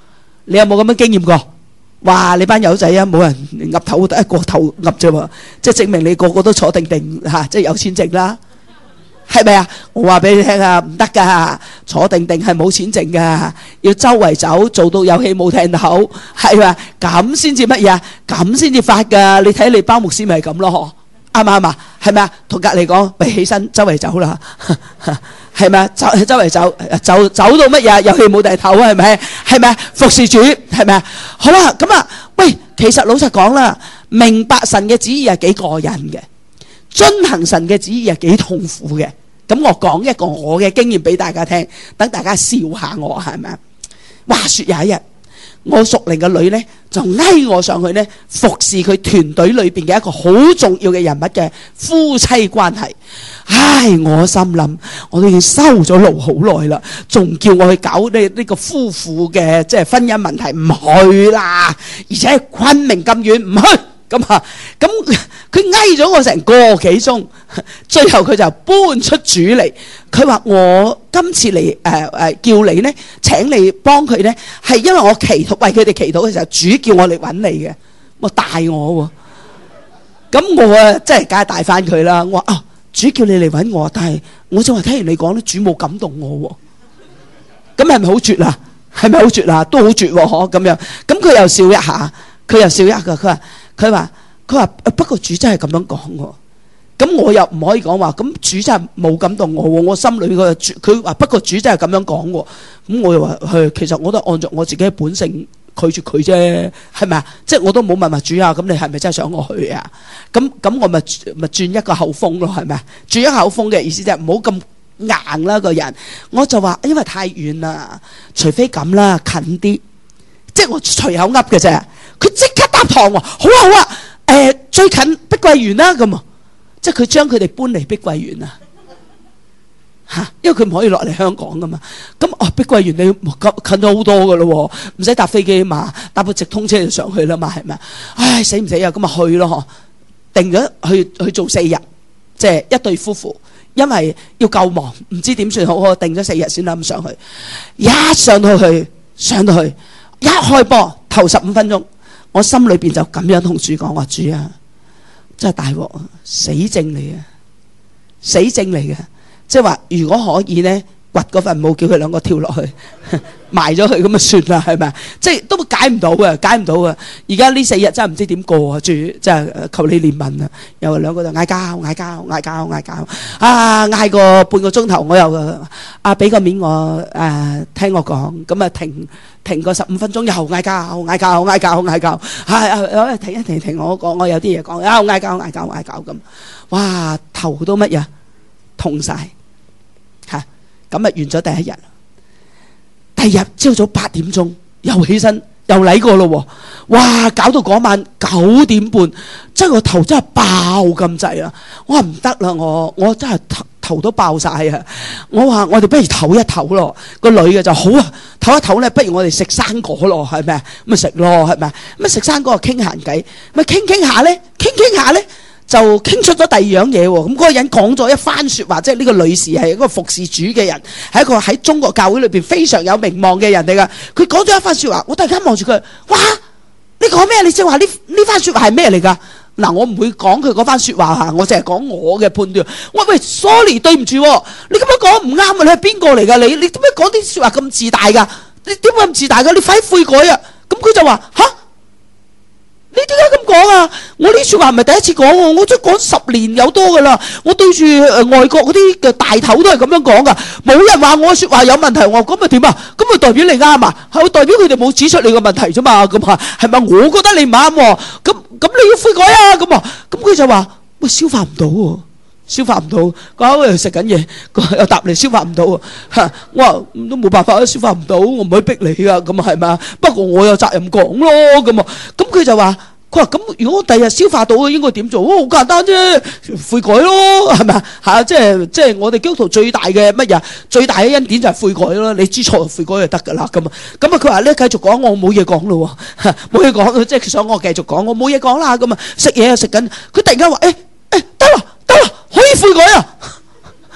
你有冇咁樣經驗過？哇！你班友仔啊，冇人岌頭得一個頭岌啫喎，即係證明你個個都坐定定嚇，即係有錢剩啦，係咪啊？我話俾你聽啊，唔得噶，坐定定係冇錢剩噶，要周圍走，做到有氣冇艇頭，係咪？咁先至乜嘢？咁先至發噶。你睇你包牧師咪係咁咯，啱唔啱啊？係咪啊？同隔離講，喂，起身周圍走啦，係咪啊？周周圍走，走走到乜嘢？有氣冇地頭，係咪？係咪啊？服侍主，係咪啊？好啦，咁啊，喂，其實老實講啦，明白神嘅旨意係幾過癮嘅，遵行神嘅旨意係幾痛苦嘅。咁我講一個我嘅經驗俾大家聽，等大家笑下我，係咪啊？話說有一日，我屬靈嘅女呢就嗌我上去呢服侍佢團隊裏邊嘅一個好重要嘅人物嘅夫妻關係。唉，我心諗我都已經收咗爐好耐啦，仲叫我去搞呢呢個夫婦嘅即係婚姻問題，唔去啦，而且昆明咁遠唔去。咁啊，咁佢嗌咗我成個幾鐘，最後佢就搬出主嚟。佢話我今次嚟誒誒叫你呢，請你幫佢呢，係因為我祈禱為佢哋祈禱嘅時候，主叫我嚟揾你嘅。我帶我喎，咁我啊真係梗係帶翻佢啦。我話啊，主叫你嚟揾我，但係我就話聽完你講咧，主冇感動我喎。咁係咪好絕啊？係咪好絕啊？都好絕喎，嗬咁樣。咁佢又笑一下，佢又笑一下，佢話。佢話佢話不過主真係咁樣講喎，咁我又唔可以講話咁主真係冇感動我喎，我心裏個主佢話不過主真係咁樣講喎，咁我又話係其實我都按照我自己嘅本性拒絕佢啫，係咪啊？即係我都冇問話主啊，咁你係咪真係想我去啊？咁咁我咪咪轉一個口風咯，係咪啊？轉一個口風嘅意思就係唔好咁硬啦個人，我就話因為太遠啦，除非咁啦近啲，即係我隨口噏嘅啫。佢即刻答堂喎，好啊好啊，誒、呃、最近碧桂園啦咁啊，即係佢將佢哋搬嚟碧桂園啊嚇，因為佢唔可以落嚟香港噶嘛。咁哦，碧桂園你近咗好多噶咯，唔使搭飛機嘛，搭部直通車就上去啦嘛，係咪？唉，死唔死啊？咁咪去咯嗬，定咗去去做四日，即係一對夫婦，因為要救亡，唔知點算好，我定咗四日先啦咁上去。一上到去，上到去一開波頭十五分鐘。我心裏邊就咁樣同主講話，主啊，真係大鑊啊，死症嚟嘅，死症嚟嘅，即係話如果可以呢，掘嗰份墓叫佢兩個跳落去埋咗佢咁就算啦，係咪？即係都解唔到嘅，解唔到嘅。而家呢四日真係唔知點過啊！主真係求你憐憫啊！又兩個就嗌交嗌交嗌交嗌交啊！嗌個半個鐘頭，我又啊俾個面我誒、啊、聽我講，咁啊停停個十五分鐘，又嗌交嗌交嗌交嗌交，係啊停一停停，我講我有啲嘢講，啊嗌交嗌交嗌交咁，哇頭都乜嘢痛晒嚇！咁啊完咗第一日。第二日朝早八點鐘又起身又嚟過咯喎，哇！搞到嗰晚九點半，真係個頭真係爆咁滯啊！我話唔得啦，我我真係頭頭都爆晒啊！我話我哋不如唞一唞咯，個女嘅就好啊，唞一唞咧，不如我哋食生果咯，係咪？咁咪食咯，係咪？咁啊食生果傾閒偈，咪傾傾下咧，傾傾下咧。就傾出咗第二樣嘢喎，咁嗰個人講咗一番説話，即係呢個女士係一個服侍主嘅人，係一個喺中國教會裏邊非常有名望嘅人嚟噶。佢講咗一番説話，我突然間望住佢，哇！你講咩？你即係話呢呢番説話係咩嚟㗎？嗱，我唔會講佢嗰番説話嚇，我淨係講我嘅判斷。喂喂 ，sorry， 對唔住，你咁樣講唔啱啊！你係邊個嚟㗎？你你點解講啲説話咁自大㗎？你點解咁自大㗎？你快啲悔改啊！咁佢就話嚇。你點解咁講啊？我呢説話唔係第一次講喎，我都講十年有多噶啦。我對住外國嗰啲嘅大頭都係咁樣講噶，冇人話我説話有問題。我咁咪點啊？咁咪代表你啱啊？係代表佢哋冇指出你個問題啫嘛？咁啊，係咪我覺得你唔啱喎？咁咁你要悔改啊？咁啊，咁佢就話喂，消化唔到喎，消化唔到，嗰個又食緊嘢，又答你消化唔到喎。嚇，我話都冇辦法，消化唔到，我唔可以逼你噶，咁啊係咪？不過我有責任講咯，咁啊，咁佢就話。佢話咁，如果我第日消化到，應該點做？好簡單啫，悔改咯，係咪啊？嚇，即係即係我哋基督徒最大嘅乜嘢？最大嘅恩典就係悔改咯。你知錯悔改就得㗎啦。咁啊，咁啊，佢話咧繼續講，我冇嘢講咯喎，冇嘢講，即係想我繼續講，我冇嘢講啦。咁啊，食嘢又食緊，佢突然間話：誒誒，得啦得啦，可以悔改啊！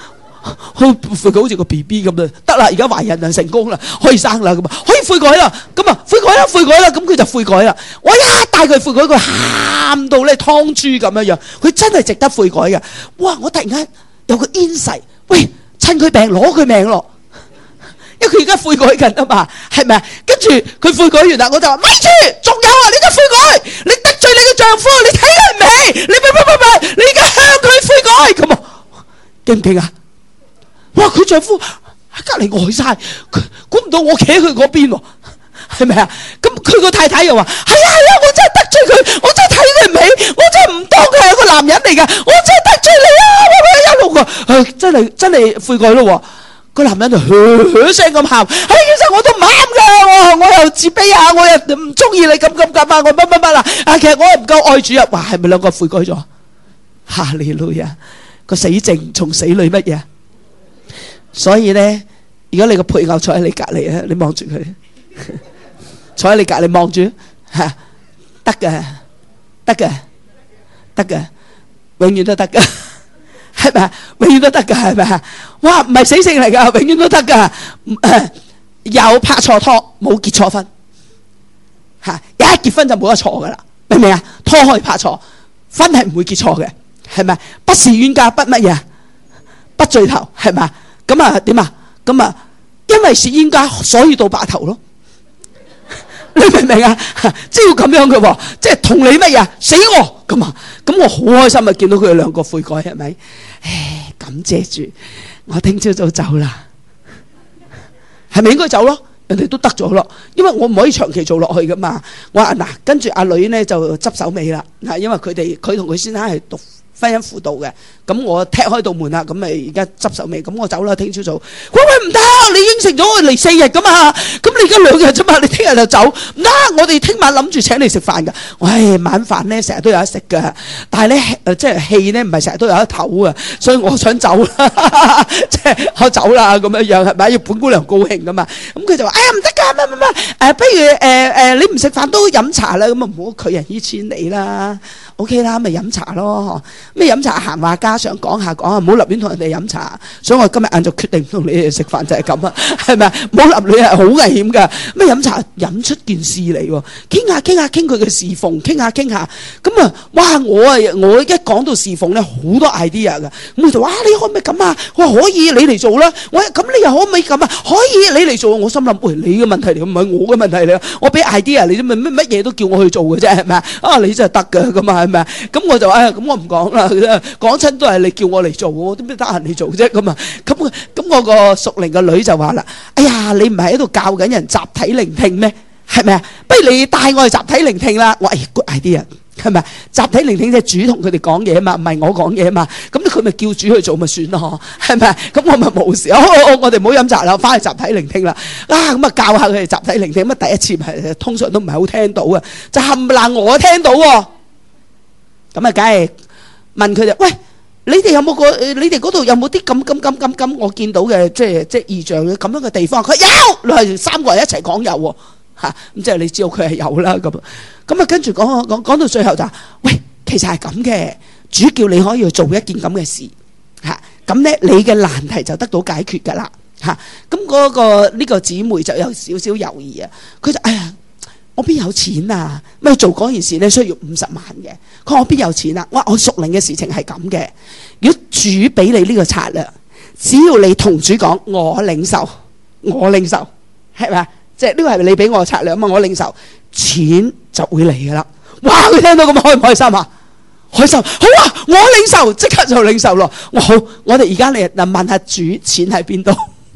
好悔改好似個 B B 咁啦，得啦，而家懷孕啦，成功啦，可以生啦，咁啊，可以悔改啦，咁啊，悔改啦，悔改啦，咁佢就悔改啦。我一帶佢悔改，佢喊到咧湯豬咁樣樣，佢真係值得悔改嘅。哇！我突然間有個 insight，喂，趁佢病攞佢命咯，因為佢而家悔改緊啊嘛，係咪啊？跟住佢悔改完啦，我就話咪住，仲有啊，你而家悔改，你得罪你嘅丈夫，你睇佢唔起，你唔唔唔唔，你而家向佢悔改，咁啊，驚唔驚啊？哇！佢丈夫喺隔離呆晒，佢估唔到我企喺佢嗰邊喎，係咪啊？咁佢個太太又話：係啊係啊，我真係得罪佢，我真係睇佢唔起，我真係唔當佢係一個男人嚟㗎，我真係得罪你啊！一路個，唉，真係真係悔改咯喎！個男人就噓噓聲咁喊，唉，其實我都唔啱㗎，我我又自卑啊，我又唔中意你咁咁咁啊，我乜乜乜啦，啊，其實我又唔夠愛主啊！哇，係咪兩個悔改咗？哈利路亞！個死症從死裏乜嘢？所以咧，如果你個配偶坐喺你隔離啊，你望住佢，坐喺你隔離望住嚇，得嘅，得嘅，得嘅，永遠都得嘅，係咪啊？永遠都得嘅，係咪啊？哇，唔係死性嚟㗎，永遠都得㗎。有拍錯拖，冇結錯婚嚇，一結婚就冇得錯㗎啦，明唔明啊？拖可以拍錯，婚係唔會結錯嘅，係咪？不是冤家不乜嘢，不聚頭，係咪？咁啊點啊？咁啊，因為是冤家，所以到白頭咯。你明唔明啊？即係要咁樣嘅喎，即係同你乜嘢死我咁啊！咁我好開心啊！見到佢哋兩個悔改，係咪？唉，感謝主，我聽朝早走啦，係咪應該走咯？人哋都得咗咯，因為我唔可以長期做落去噶嘛。我話嗱，跟住阿女咧就執手尾啦，嗱，因為佢哋佢同佢先生係讀婚姻輔導嘅，咁我踢開道門啦，咁咪而家執手尾，咁我走啦，聽朝早。喂喂，唔得，你應承咗我嚟四日噶嘛，咁你而家兩日啫嘛，你聽日就走，唔得，我哋聽晚諗住請你食飯噶。喂，晚飯咧成日都有得食噶，但係咧誒即係氣咧唔係成日都有得唞啊，所以我想走啦，即係我走啦咁樣樣係咪？要本姑娘高興噶嘛，咁佢就話：哎呀唔得㗎，乜乜乜誒，不如誒誒、呃呃、你唔食飯都飲茶啦，咁啊唔好拒人於千里啦。OK 啦，咪飲茶咯，咩飲茶閒話家常講下講下，唔好立亂同人哋飲茶。所以我今日晏晝決定唔同你哋食飯就係咁啊，係咪啊？唔好立亂係好危險噶。咩飲茶飲出件事嚟喎？傾下傾下傾佢嘅侍奉，傾下傾下咁啊！哇！我啊我一講到侍奉咧，好多 idea 噶。咁佢就話：你可唔可以咁啊？我話可以，你嚟做啦。我話咁你又可唔可以咁啊？可以，你嚟做。我心諗：喂，你嘅問題嚟，唔係我嘅問題嚟。我俾 idea 你，咪乜乜嘢都叫我去做嘅啫，係咪啊？啊，你真係得㗎咁啊！係咪啊？咁我就誒，咁我唔講啦，講親都係你叫我嚟做，我點解得閒你做啫？咁啊，咁咁我個屬靈個女就話啦：哎呀，你唔係喺度教緊人集體聆聽咩？係咪啊？不如你帶我去集體聆聽啦！我話 good idea，係咪？集體聆聽即係主同佢哋講嘢嘛，唔係我講嘢嘛。咁佢咪叫主去做咪算咯？係咪？咁我咪冇事。我我哋唔好飲茶啦，翻去集體聆聽啦。啊，咁啊教下佢哋集體聆聽。咁啊第一次係通常都唔係好聽到啊，就冚唪唥我聽到喎。咁啊，梗係問佢哋：喂，你哋有冇個？你哋嗰度有冇啲咁咁咁咁咁？我見到嘅即係即係異象嘅咁樣嘅地方。佢有，係三個人一齊講有喎嚇。咁即係你知道佢係有啦。咁咁啊，跟住講講講到最後就話：喂，其實係咁嘅，主叫你可以去做一件咁嘅事嚇。咁咧，你嘅難題就得到解決㗎啦嚇。咁嗰個呢個姊妹就有少少猶豫啊。佢就哎呀〜我邊有錢啊？咩做嗰件事咧需要五十萬嘅？佢話我邊有錢啊？我話我屬靈嘅事情係咁嘅。如果主俾你呢個策略，只要你同主講我領受，我領受，係咪啊？即係呢個係你俾我嘅策略啊嘛？我領受，錢就會嚟噶啦。哇！佢聽到咁開唔開心啊？開心，好啊！我領受，即刻就領受咯。我好，我哋而家嚟嗱問下主，錢喺邊度？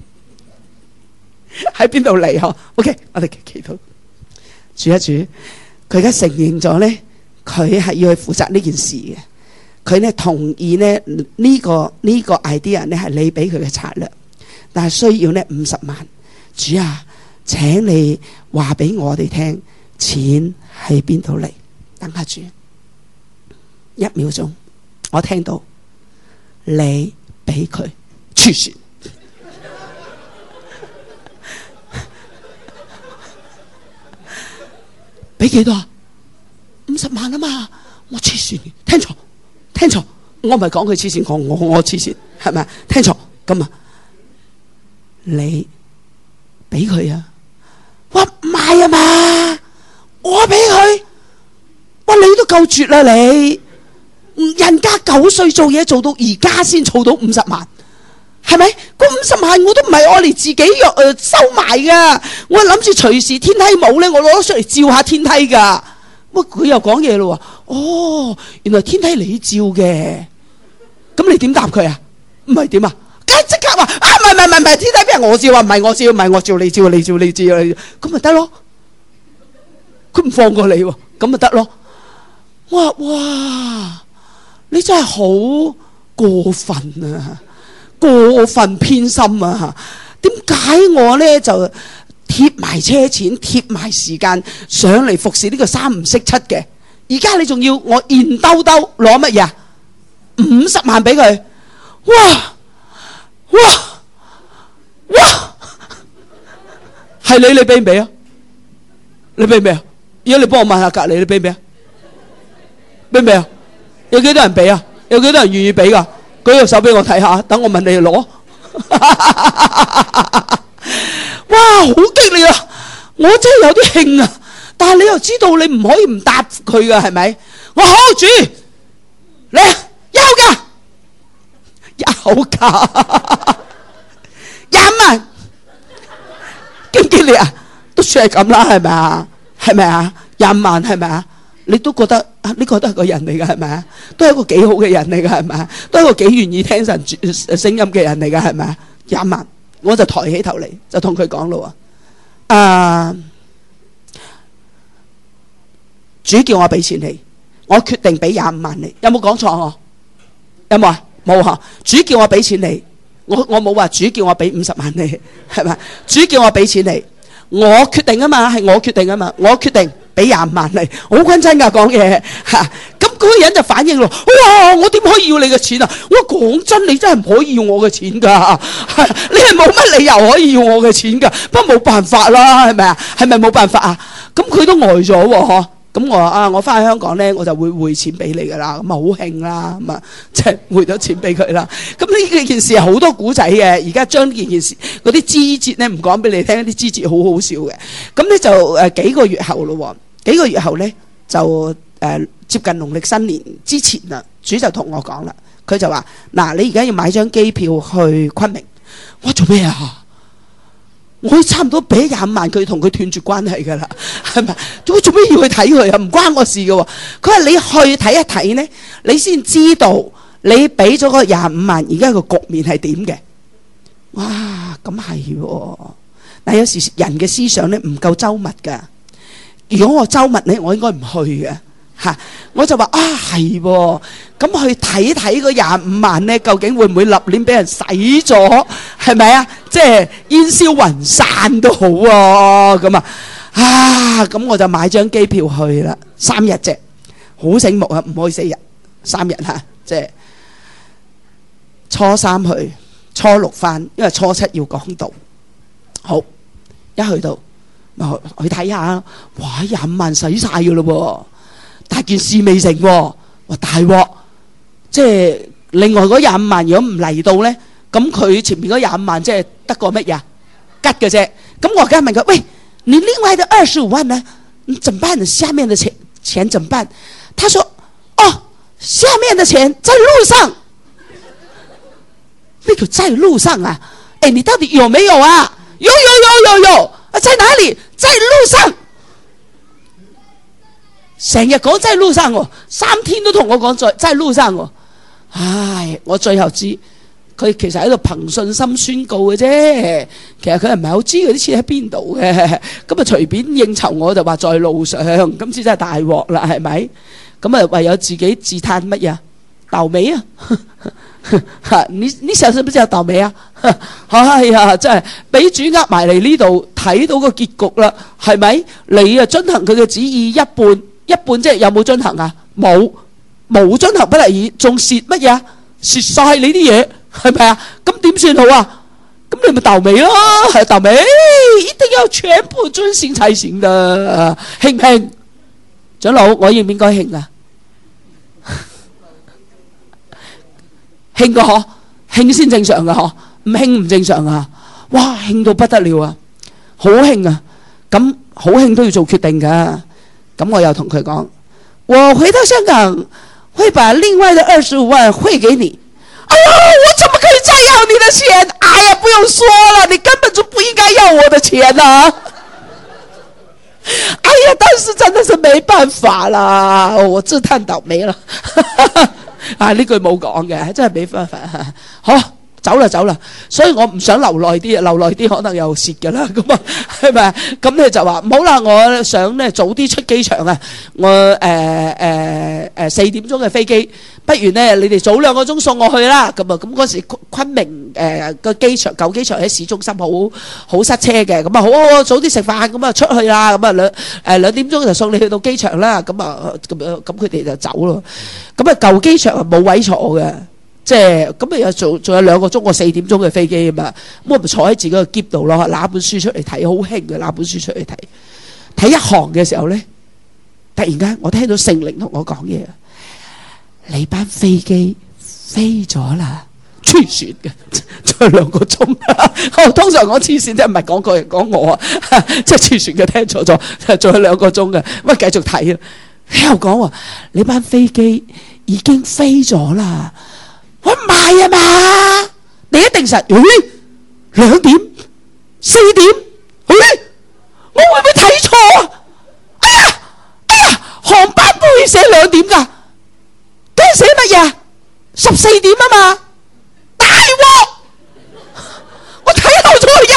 喺邊度嚟嗬 ？OK， 我哋祈禱。主一主，佢而家承認咗咧，佢係要去負責呢件事嘅。佢咧同意咧呢、呢個呢、呢個 idea 咧係你俾佢嘅策略，但係需要咧五十萬。主啊，請你話俾我哋聽，錢喺邊度嚟？等下主，一秒鐘，我聽到你俾佢出船。俾幾多啊？五十萬啊嘛！我黐線，聽錯，聽錯，我唔係講佢黐線，我我我黐線，係咪？聽錯， 咁啊，你俾佢啊？哇唔係啊嘛，我俾佢，哇你都夠絕啦你，人家九歲做嘢做到而家先儲到五十萬。係咪？嗰五十萬我都唔係我嚟自己約誒收埋噶，我諗住隨時天梯冇咧，我攞出嚟照下天梯噶。乜佢又講嘢咯？哦，原來天梯你照嘅，咁你點答佢啊？唔係點啊？梗係即刻話啊！唔係唔係唔係天梯邊係我照啊？唔係我照，唔係我照，你照你照你照你照，咁咪得咯？佢唔放過你喎，咁咪得咯？哇哇！你真係好過分啊！過分偏心啊！點解我呢就貼埋車錢貼埋時間上嚟服侍呢個三唔識七嘅？而家你仲要我現兜兜攞乜嘢啊？五十萬俾佢，哇哇哇！係你你俾唔俾啊？你俾唔俾啊？而家你幫我問下隔籬，你俾唔俾啊？俾唔俾啊？有幾多人俾啊？有幾多人願意俾噶？舉個手俾我睇下，等我問你攞。哇，好激烈啊！我真係有啲興啊！但係你又知道你唔可以唔答佢噶，係咪？我好主，你有噶，有噶，廿五萬，激唔激烈啊？都算係咁啦，係咪啊？係咪啊？廿五萬係咪啊？你都覺得啊？呢個都係個人嚟噶，係咪啊？都係一個幾好嘅人嚟噶，係咪啊？都係一個幾願意聽神聲音嘅人嚟噶，係咪啊？廿萬，我就抬起頭嚟就同佢講咯喎，啊，主叫我俾錢你，我決定俾廿五萬你，有冇講錯我？有冇啊？冇嚇，主叫我俾錢你，我我冇話主叫我俾五十萬你，係咪？主叫我俾錢你，我決定啊嘛，係我決定啊嘛，我決定。俾廿五萬你，好均真噶講嘢嚇，咁嗰個人就反應咯，哇！我點可以要你嘅錢啊？我講真，你真係唔可以要我嘅錢噶，你係冇乜理由可以要我嘅錢噶，不過冇辦法啦，係咪啊？係咪冇辦法啊？咁佢都呆咗喎，嗬！咁我話啊，我翻去香港咧，我就會匯錢俾你噶啦，咁啊好興啦，咁啊即係匯咗錢俾佢啦。咁呢件事係好多古仔嘅，而家將呢件事嗰啲枝節咧唔講俾你聽，啲枝節好好笑嘅。咁咧就誒幾個月後咯。幾個月後咧就誒、呃、接近農曆新年之前啦，主就同我講啦，佢就話嗱，你而家要買張機票去昆明。我做咩啊？我差唔多俾廿五萬佢，同佢斷絕關係噶啦，係咪？我做咩要去睇佢啊？唔關我事噶。佢話你去睇一睇呢，你先知道你俾咗嗰廿五萬而家個局面係點嘅。哇，咁係喎。但有時人嘅思想咧唔夠周密噶。如果我周密咧，我應該唔去嘅嚇。我就話啊，係喎，咁去睇睇嗰廿五萬咧，究竟會唔會立亂俾人洗咗？係咪啊？即係煙消雲散都好喎。咁啊，啊咁我就買張機票去啦，三日啫，好醒目啊，唔可以四日，三日嚇，即係初三去，初六翻，因為初七要講道。好，一去到。去睇下，哇！廿五萬使晒噶咯喎，但件事未成喎，哇大鑊！即係另外嗰廿五萬，如果唔嚟到咧，咁佢前面嗰廿五萬即係得個乜嘢？吉嘅啫。咁我梗係問佢：喂，你另外的二十五萬呢？你怎麼辦呢？下面的錢錢怎麼辦？他說：哦，下面的錢在路上。那個在路上啊？誒，你到底有沒有啊？有有有有有。在哪裡？在路上，成日講在路上喎，三天都同我講在在路上喎。唉，我最後知佢其實喺度憑信心宣告嘅啫。其實佢唔係好知嗰啲錢喺邊度嘅，咁啊隨便應酬我就話在路上，今次真係大鑊啦，係咪？咁啊唯有自己自嘆乜嘢？倒霉啊！你你小時不知道倒霉啊？哎呀，真係俾主呃埋嚟呢度，睇到個結局啦，係咪？你啊遵行佢嘅旨意一半，一半即係有冇遵行啊？冇，冇遵行不得已，仲蝕乜嘢？蝕晒你啲嘢，係咪啊？咁點算好啊？咁你咪倒霉咯，係倒霉，一定要全部遵行才行的，興唔興？長老，我應唔應該興啊？興個嗬，興先正常嘅嗬，唔唔興唔正常啊！哇，興到不得了啊，好興啊！咁好興都要做決定㗎。咁我又同佢講，我回到香港會把另外的二十五萬匯給你。哎呀，我怎麼可以再要你的錢？哎呀，不用說了，你根本就不應該要我的錢啊！哎呀，當時真的是沒辦法啦，我自嘆倒霉啦。啊，呢句冇講嘅，真係沒辦法。好。走啦走啦，所以我唔想留耐啲，留耐啲可能又蝕㗎啦，咁啊係咪？咁咧就話唔好啦，我想咧早啲出機場啊，我誒誒誒四點鐘嘅飛機，不如咧你哋早兩個鐘送我去啦，咁啊咁嗰時昆明誒個機場舊機場喺市中心好好塞車嘅，咁啊好好早啲食飯，咁啊出去啦，咁啊兩誒兩點鐘就送你去到機場啦，咁啊咁樣咁佢哋就走咯，咁啊舊機場啊冇位坐嘅。即係咁啊！又做仲有兩個鐘，我四點鐘嘅飛機啊嘛，咁我咪坐喺自己個篋度咯，拿本書出嚟睇，好興嘅拿本書出嚟睇。睇一行嘅時候咧，突然間我聽到聖靈同我講嘢，你班飛機飛咗啦，黐線嘅，仲有兩個鐘。我通常講黐線，即係唔係講個人講我啊，即係黐線嘅聽錯咗，仲有兩個鐘嘅，咁啊繼續睇啊。又講話你班飛機已經飛咗啦。我唔係啊嘛，你一定實，咦？兩點、四點，咦？我會唔會睇錯啊？哎呀，哎呀，航班不會寫兩點㗎，跟住寫乜嘢？十四點啊嘛，大鑊！我睇漏咗個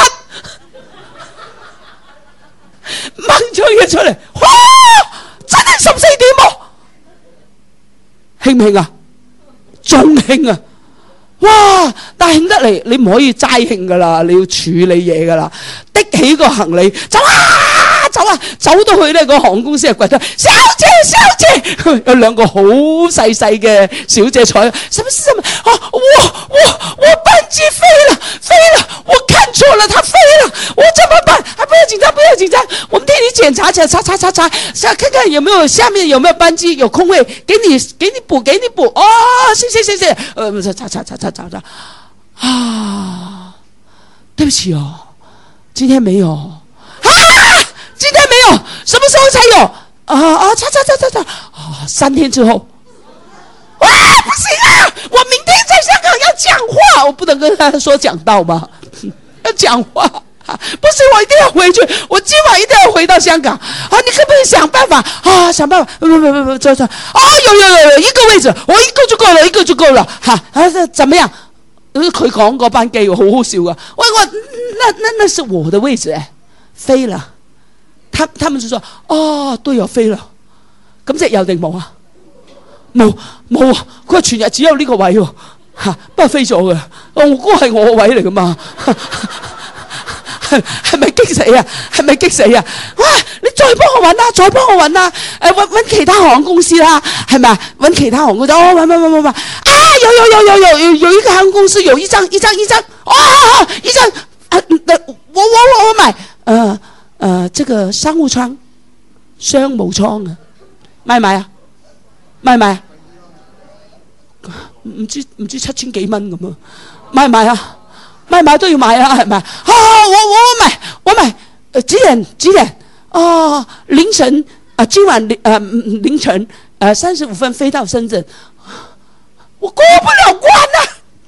一，掹咗嘢出嚟，哇！真係十四點喎，興唔興啊？仲興啊！哇！但係興得嚟，你唔可以齋興噶啦，你要處理嘢噶啦。的起個行李，走啊走啊，走到去呢個航空公司嘅櫃台，小姐小姐，有兩個好細細嘅小姐坐，什麼事什麼啊？我我我班機飛了飛了，我看錯了，它飛了，我怎麼辦？啊，不要緊張不要緊張，我們替你檢查檢查查查查，查看看有沒有下面有沒有班機有空位，給你給你補給你補。哦，謝謝謝謝。呃，查查查查查查啊，對不起哦，今天沒有啊，今天沒有，什麼時候才有？啊啊，查查查查查啊，三天之後。哇，不行啊，我明天在香港要講話，我不能跟他說講道嗎？要講話，不行，我一定要回去，我今晚一定要回到香港啊！你可不可以想辦法啊？想辦法，不不不不，走走啊！有有有有一個位置，我一個就夠了，一個就夠了，哈啊，怎麼樣？佢講嗰班機好好笑噶，我我那那那是我的位置誒，飛了，他他們就說哦，對哦，飛了，咁即係有定冇啊？冇冇啊！佢話全日只有呢個位喎，嚇，不過飛咗嘅。我嗰個係我個位嚟噶嘛，係係咪激死啊？係咪激死啊？哇！你再幫我揾啦，再幫我揾啦，誒揾揾其他航空公司啦，係咪啊？揾其他航空公司，哦揾揾揾揾揾，啊有有有有有有有一個航空公司有一張一張一張，哦一張啊，我我我我買，誒誒，這個商務艙，商務艙啊，買唔買啊？買唔買啊？唔知唔知七千幾蚊咁啊？買唔買啊？買唔買都要買啊？係咪啊？我我買我買，呃幾點幾點？哦，凌晨啊，今晚凌呃凌晨呃三十五分飛到深圳，我過不了關啊！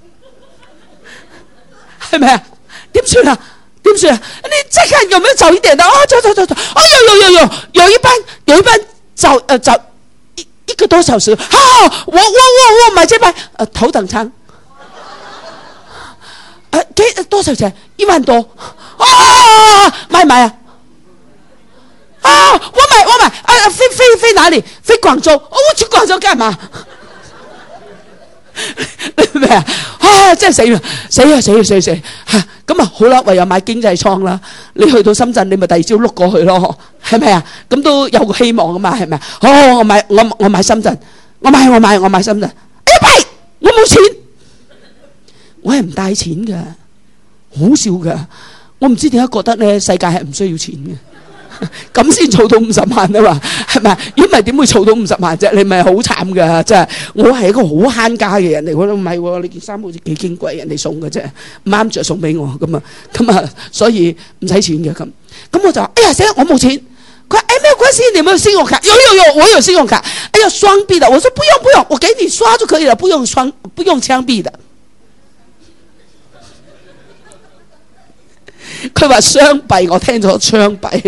係咪啊？點算啊？點算啊？你再看有沒有早一點的？哦，走走走走！哦，有有有有有一班有一班早呃早。一個多小時，好，我我我我買這班，呃，頭等艙，呃，給多少錢？一萬多，啊，買唔買啊？啊，我買我買，啊，飛飛飛哪裡？飛廣州，哦，我去廣州幹嘛？你明唔明啊？啊，真係死啦，死啊死啊死死吓！咁啊好啦，唯有買經濟艙啦。你去到深圳，你咪第二朝碌過去咯，係咪啊？咁都有個希望噶嘛，係咪啊？好，我買我我買深圳，我買我買我買深圳。哎呀，弊，我冇錢，我係唔帶錢噶，好笑噶。我唔知點解覺得咧，世界係唔需要錢嘅。 咁先儲到五十萬啊嘛，係咪？如果唔係點會儲到五十萬啫？你咪好慘㗎，真係。我係一個好慳家嘅人嚟，我都唔係喎。你件衫好似幾矜貴，人哋送嘅啫，唔啱着送俾我咁啊，咁啊，所以唔使錢嘅咁。咁我就話：哎呀死啦，我冇錢。佢話：哎，沒有關係，你有沒有信用卡？有有有，我有信用卡。哎呀，雙幣的。我說不用不用，我給你刷就可以了，不用雙不用槍幣的。佢話雙幣，我聽咗槍幣。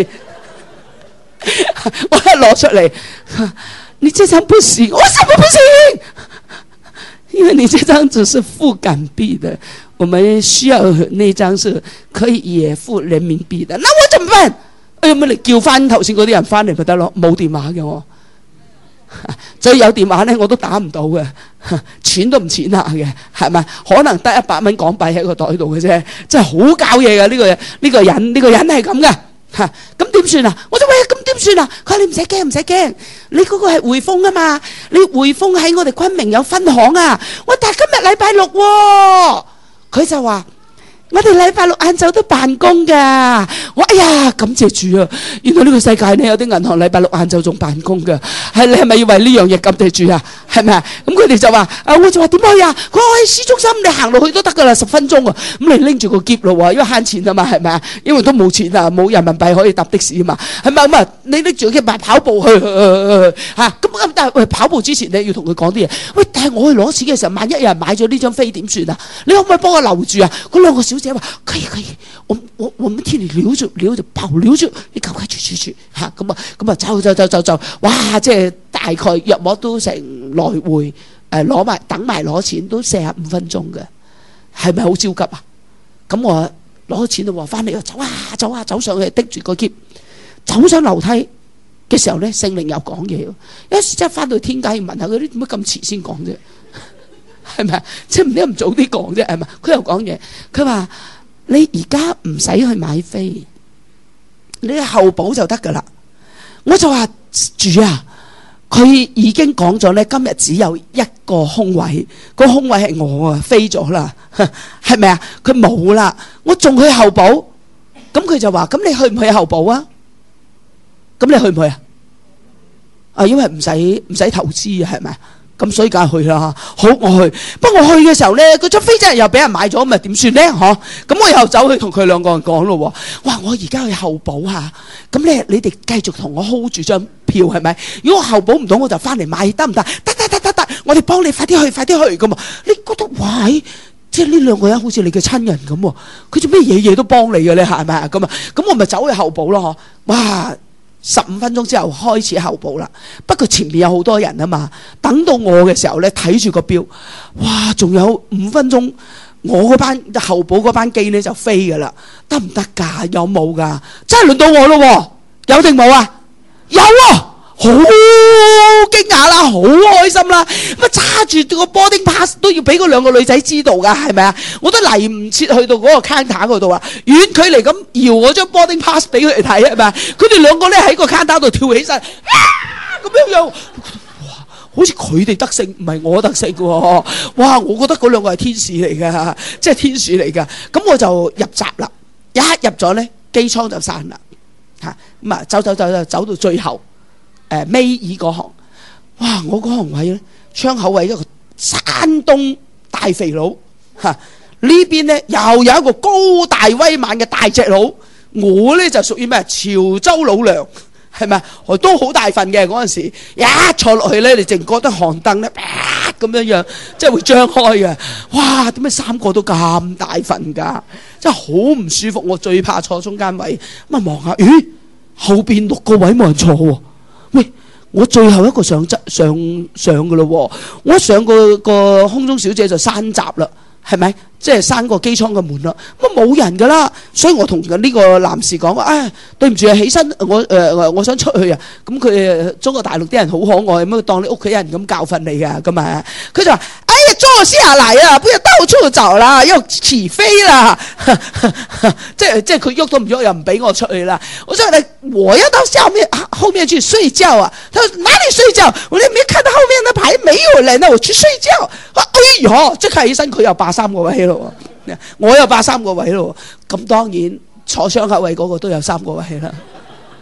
我一攞出嚟，你這張不行，我什麼不行？因為你這張只是付港幣的，我們需要那張是可以也付人民幣的。那我怎麼辦？哎呀，咪你叫翻頭先嗰啲人翻嚟咪得咯，冇電話嘅我，所以有電話咧我都打唔到嘅，錢都唔錢下嘅，係咪？可能得一百蚊港幣喺個袋度嘅啫，真係好搞嘢嘅呢個呢個人，呢個人係咁嘅。嚇，咁點算啊？我就喂，咁點算啊？佢話你唔使驚，唔使驚，你嗰個係匯豐啊嘛，你匯豐喺我哋昆明有分行啊。我但係今日禮拜六喎，佢就話我哋禮拜六晏晝都辦公㗎。我哎呀，感謝主啊！原來呢個世界呢有啲銀行禮拜六晏晝仲辦公㗎。係你係咪要為呢樣嘢感謝主啊？係咪啊？咁佢哋就話啊，我就話點去啊？佢話我喺市中心，你行落去都得㗎啦，十分鐘啊。咁你拎住個篋咯喎，因為慳錢啊嘛，係咪啊？因為都冇錢啊，冇人民幣可以搭的士啊嘛，係咪咁啊？你拎住個篋跑步去嚇，咁咁但係喂跑步之前你要同佢講啲嘢。喂，但係我去攞錢嘅時候，萬一有人買咗呢張飛點算啊？你可唔可以幫我留住啊？嗰兩個小姐話可以可以，我我我們替你留住留住保留住，你趕快去去去嚇咁啊咁啊走走走走走，哇！即係大概約莫都成來回誒攞埋等埋攞錢都四十五分鐘嘅，係咪好焦急啊？咁我攞咗錢啦喎，翻嚟又走啊走啊走上去，拎住個篋走上樓梯嘅時候咧，聖靈又講嘢，有時真係翻到天界要問下佢啲點解咁遲先講啫？係咪啊？即係唔知唔早啲講啫？係咪？佢又講嘢，佢話你而家唔使去買飛，你後補就得噶啦。我就話主啊，佢已經講咗咧，今日只有一個空位，個空位係我啊，飛咗啦，係咪啊？佢冇啦，我仲去後補，咁佢就話：咁你去唔去後補啊？咁你去唔去啊？啊，因為唔使唔使投資啊，係咪？咁所以梗係去啦。好，我去。不過我去嘅時候咧，嗰張飛真係又俾人買咗，咪點算咧？嗬。咁我又走去同佢兩個人講咯。哇！我而家去候補嚇，咁咧你哋繼續同我 hold 住張票係咪？如果我候補唔到，我就翻嚟買得唔得？得得得得得，我哋幫你快啲去，快啲去咁啊！你覺得哇？即係呢兩個人好似你嘅親人咁喎，佢做咩嘢嘢都幫你嘅咧？係咪啊？咁啊，咁我咪走去候補咯。嗬！哇！十五分鐘之後開始候補啦，不過前面有好多人啊嘛，等到我嘅時候咧，睇住個錶，哇，仲有五分鐘，我嗰班候補嗰班機咧就飛噶啦，得唔得㗎？有冇㗎？真係輪到我咯，有定冇啊？有啊！好驚訝啦，好開心啦，咁啊揸住個 boarding pass 都要俾嗰兩個女仔知道噶，係咪啊？我都嚟唔切去到嗰個 counter 嗰度啊，遠距離咁搖我張 boarding pass 俾佢哋睇，係咪啊？佢哋兩個咧喺個 counter 度跳起身，啊咁樣樣，哇！好似佢哋得勝，唔係我得勝喎，哇！我覺得嗰兩個係天使嚟噶，即係天使嚟噶，咁我就入閘啦，一入咗咧機艙就閂啦，嚇咁啊走走走走走到最後。誒尾二嗰行，哇！我嗰行位咧，窗口位一個山東大肥佬嚇，呢邊咧又有一個高大威猛嘅大隻佬，我咧就屬於咩潮州老娘，係咪啊？我都好大份嘅嗰陣時，一坐落去咧，你淨覺得航燈咧咁樣樣，即係會張開嘅。哇！點解三個都咁大份㗎？真係好唔舒服。我最怕坐中間位，咁啊望下，咦？後邊六個位冇人坐喎。喂，我最後一個上上上嘅咯，我一上個個空中小姐就閂閘啦，係咪？即係閂個機艙嘅門啦，咁冇人噶啦，所以我同呢個男士講話，唉，對唔住啊，起身，我誒、呃、我想出去啊，咁佢中國大陸啲人好可愛，咁當你屋企人咁教訓你噶，咁啊，佢就話：哎呀，坐下嚟啊，不要到處走啦，要起飛啦，即係即係佢喐都唔喐，又唔俾我出去啦。我說我要到下面後面去睡覺啊，他說哪裡睡覺？我哋沒看到後面的牌沒有人啊，我去睡覺。哎呀，即刻起身，佢又霸三個位咯，我又霸三個位咯，咁當然坐窗口位嗰個都有三個位啦。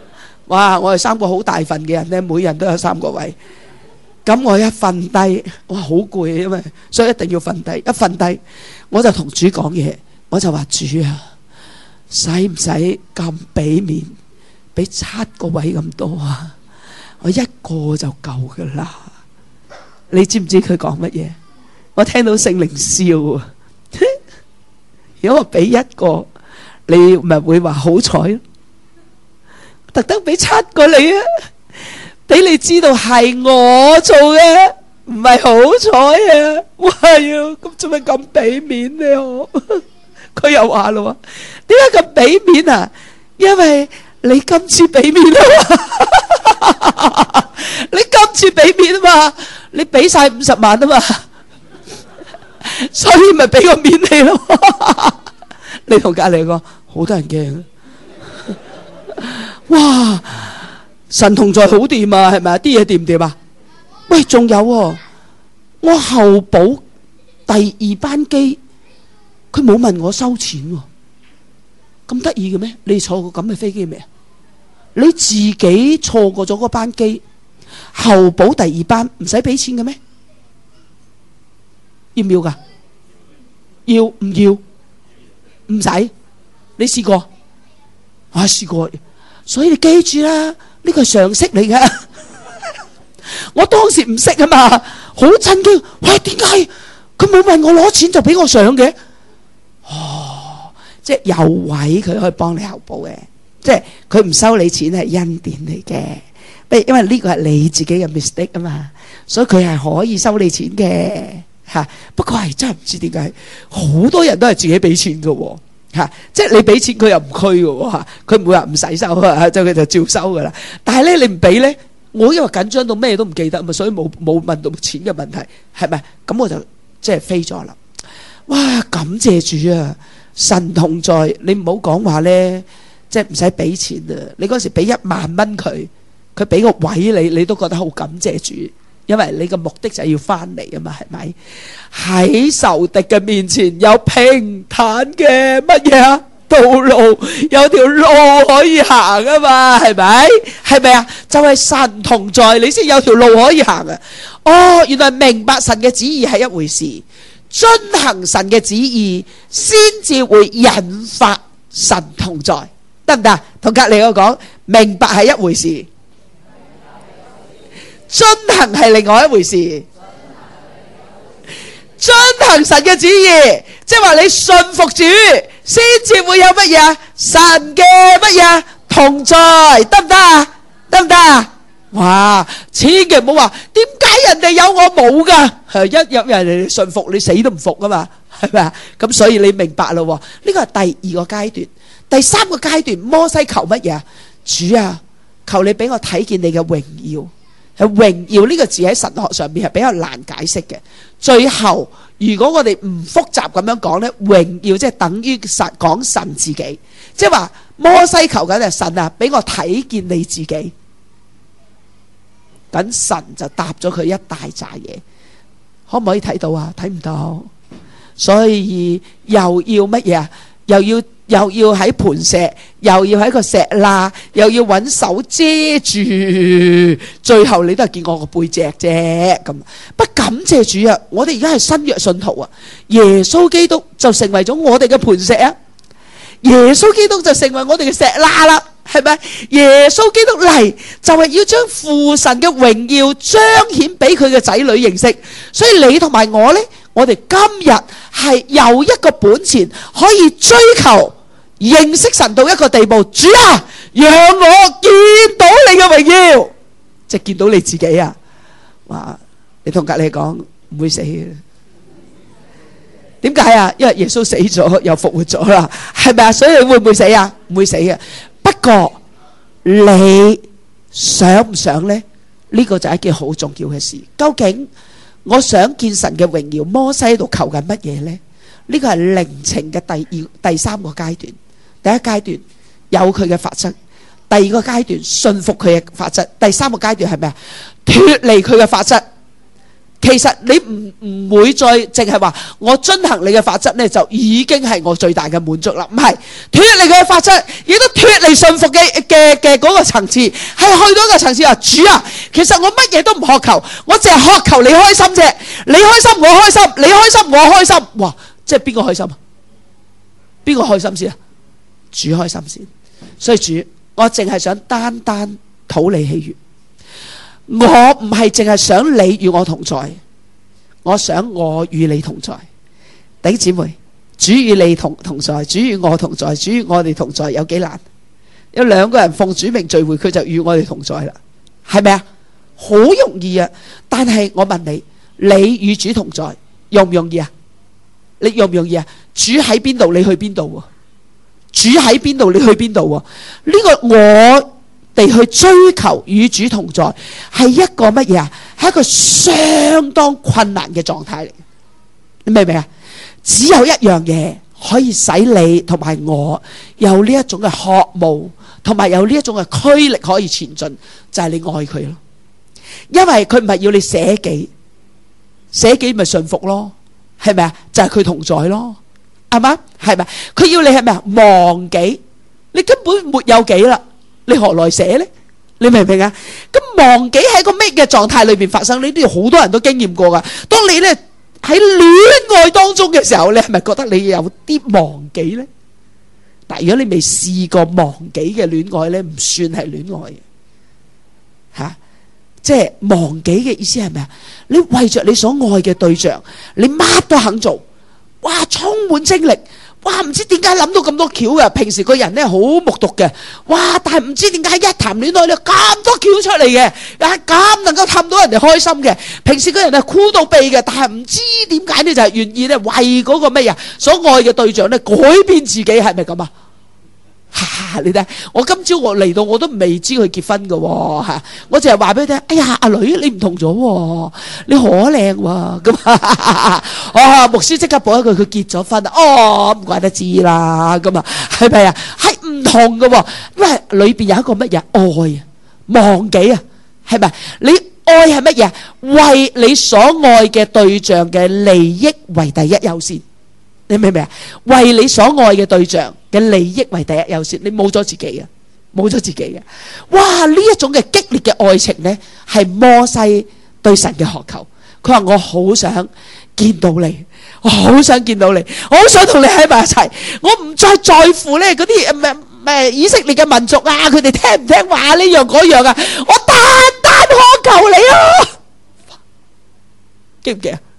哇！我哋三個好大份嘅人咧，每人都有三個位。咁我一瞓低，哇，好攰，因為所以一定要瞓低。一瞓低，我就同主講嘢，我就話主啊，使唔使咁俾面，俾七個位咁多啊？我一個就夠噶啦。你知唔知佢講乜嘢？我聽到聖靈笑啊！如果我俾一個，你咪會話好彩咯。特登俾七個你啊，俾你知道係我做嘅，唔係好彩啊！哇呀，咁做咩咁俾面呢？我佢又話咯，點解咁俾面啊？因為你今次俾面啊，你今次俾面啊嘛，你俾晒五十萬啊嘛，所以咪俾個面你咯。你同隔籬講，好多人驚。哇！神同在好掂啊，係咪啊？啲嘢掂唔掂啊？喂，仲有喎，我候補第二班機，佢冇問我收錢喎，咁得意嘅咩？你坐過咁嘅飛機未啊？你自己錯過咗嗰班機，候補第二班唔使俾錢嘅咩？要唔要噶？要唔要？唔使，你試過？我試過。所以你記住啦，呢個係常識嚟嘅。我當時唔識啊嘛，好震驚。喂，點解佢冇問我攞錢就俾我上嘅？哦，即係有位佢可以幫你候補嘅，即係佢唔收你錢係恩典嚟嘅。不因為呢個係你自己嘅 mistake 啊嘛，所以佢係可以收你錢嘅嚇。不過係真係唔知點解，好多人都係自己俾錢嘅喎。吓，即係你俾錢佢又唔拘嘅吓，佢唔會話唔使收啊，就佢就照收噶啦。但係咧你唔俾咧，我因為緊張到咩都唔記得嘛，所以冇冇問到錢嘅問題，係咪？咁我就即係飛咗啦。哇，感謝主啊！神同在，你唔好講話咧，即係唔使俾錢啊！你嗰時俾一萬蚊佢，佢俾個位你，你都覺得好感謝主。因為你個目的就係要翻嚟啊嘛，係咪？喺仇敵嘅面前有平坦嘅乜嘢啊？道路，有條路可以行啊嘛，係咪？係咪啊？就係神同在，你先有條路可以行啊！哦，原來明白神嘅旨意係一回事，遵行神嘅旨意先至會引發神同在，得唔得？同隔籬我講，明白係一回事，遵行係另外一回事。遵行神嘅旨意，即係話你信服主，先至會有乜嘢？神嘅乜嘢同在，得唔得啊？得唔得啊？哇！千祈唔好話點解人哋有我冇噶？係一有人哋信服，你死都唔服啊嘛，係咪啊？咁所以你明白咯？呢個係第二個階段，第三個階段，摩西求乜嘢啊？主啊，求你俾我睇見你嘅榮耀。係榮耀呢個字喺神學上面係比較難解釋嘅。最後如果我哋唔複雜咁樣講呢，榮耀即係等於神講神自己，即係話摩西求緊係神啊，俾我睇見你自己。咁神就答咗佢一大扎嘢，可唔可以睇到啊？睇唔到，所以又要乜嘢啊？又要又要喺磐石，又要喺個石罅，又要揾手遮住，最後你都係見我個背脊啫。咁不感謝主啊！我哋而家係新約信徒啊，耶穌基督就成為咗我哋嘅磐石啊，耶穌基督就成為我哋嘅石罅啦，係咪？耶穌基督嚟就係要將父神嘅榮耀彰顯俾佢嘅仔女認識，所以你同埋我呢，我哋今日係有一個本錢可以追求認識神到一個地步。主啊，讓我見到你嘅榮耀，即係見到你自己啊！哇！你同隔籬講唔會死嘅，點解啊？因為耶穌死咗又復活咗啦，係咪啊？所以你會唔會死啊？唔會死嘅。不過你想唔想呢？呢個就係一件好重要嘅事。究竟我想見神嘅榮耀，摩西喺度求緊乜嘢呢？呢個係靈情嘅第二、第三個階段。第一階段有佢嘅法則，第二個階段信服佢嘅法則，第三個階段係咩啊？脫離佢嘅法則，企其實你唔唔會再淨係話我遵行你嘅法則咧，就已經係我最大嘅滿足啦。唔係，脫離佢嘅法則，亦都脫離信服嘅嘅嘅嗰個層次，係去到一個層次話，主啊，其實我乜嘢都唔渴求，我淨係渴求你開心啫，你開心我開心，你開心我開心。哇，即係邊個開心啊？邊個開心先啊？主開心先。所以主，我淨係想單單討你喜悅。我唔係淨係想你與我同在，我想我與你同在。弟兄姊妹，主與你同同在，主與我同在，主與我哋同在有幾難？有兩個人奉主名聚會，佢就與我哋同在啦，係咪啊？好容易啊！但係我問你，你與主同在容唔容易啊？你容唔容易啊？主喺邊度，你去邊度？主喺邊度，你去邊度？呢個我地去追求與主同在，係一個乜嘢啊？係一個相當困難嘅狀態嚟。你明唔明啊？只有一樣嘢可以使你同埋我有呢一種嘅渴慕，同埋有呢一種嘅驅力可以前進，就係你愛佢咯。因為佢唔係要你捨己，捨己咪順服咯，係咪啊？就係佢同在咯，係嘛？係咪？佢要你係咪啊？忘己，你根本沒有己啦。你何來捨呢？你明唔明啊？咁忘記喺個咩嘅狀態裏邊發生？呢啲好多人都經驗過噶。當你咧喺戀愛當中嘅時候，你係咪覺得你有啲忘記呢？但如果你未試過忘記嘅戀愛咧，唔算係戀愛嘅吓。即係忘記嘅意思係咩啊？你為着你所愛嘅對象，你乜都肯做，哇，充滿精力。哇！唔知點解諗到咁多橋嘅，平時個人咧好木獨嘅，哇！但係唔知點解一談戀愛咧咁多橋出嚟嘅，又係咁能夠氹到人哋開心嘅。平時個人係箍到痹嘅，但係唔知點解咧就係願意咧為嗰個咩呀所愛嘅對象咧改變自己，係咪咁啊？吓，你睇我今朝我嚟到我都未知佢結婚嘅吓，我淨係話俾你聽，哎呀阿女你唔同咗，你好靚喎咁啊！哦，牧師即刻補一句，佢結咗婚，哦唔怪得知啦，咁啊係咪啊？係唔同嘅，因為裏邊有一個乜嘢愛啊，忘記啊，係咪？你愛係乜嘢？為你所愛嘅對象嘅利益為第一優先。你明唔明啊？為你所愛嘅對象嘅利益為第一優先，你冇咗自己嘅，冇咗自己嘅。哇！呢一種嘅激烈嘅愛情呢，係摩西對神嘅渴求。佢話我好想見到你，我好想見到你，我好想同你喺埋一齊。我唔再在乎呢嗰啲誒誒以色列嘅民族啊，佢哋聽唔聽話呢樣嗰樣啊，我單單渴求你啊！記唔記啊？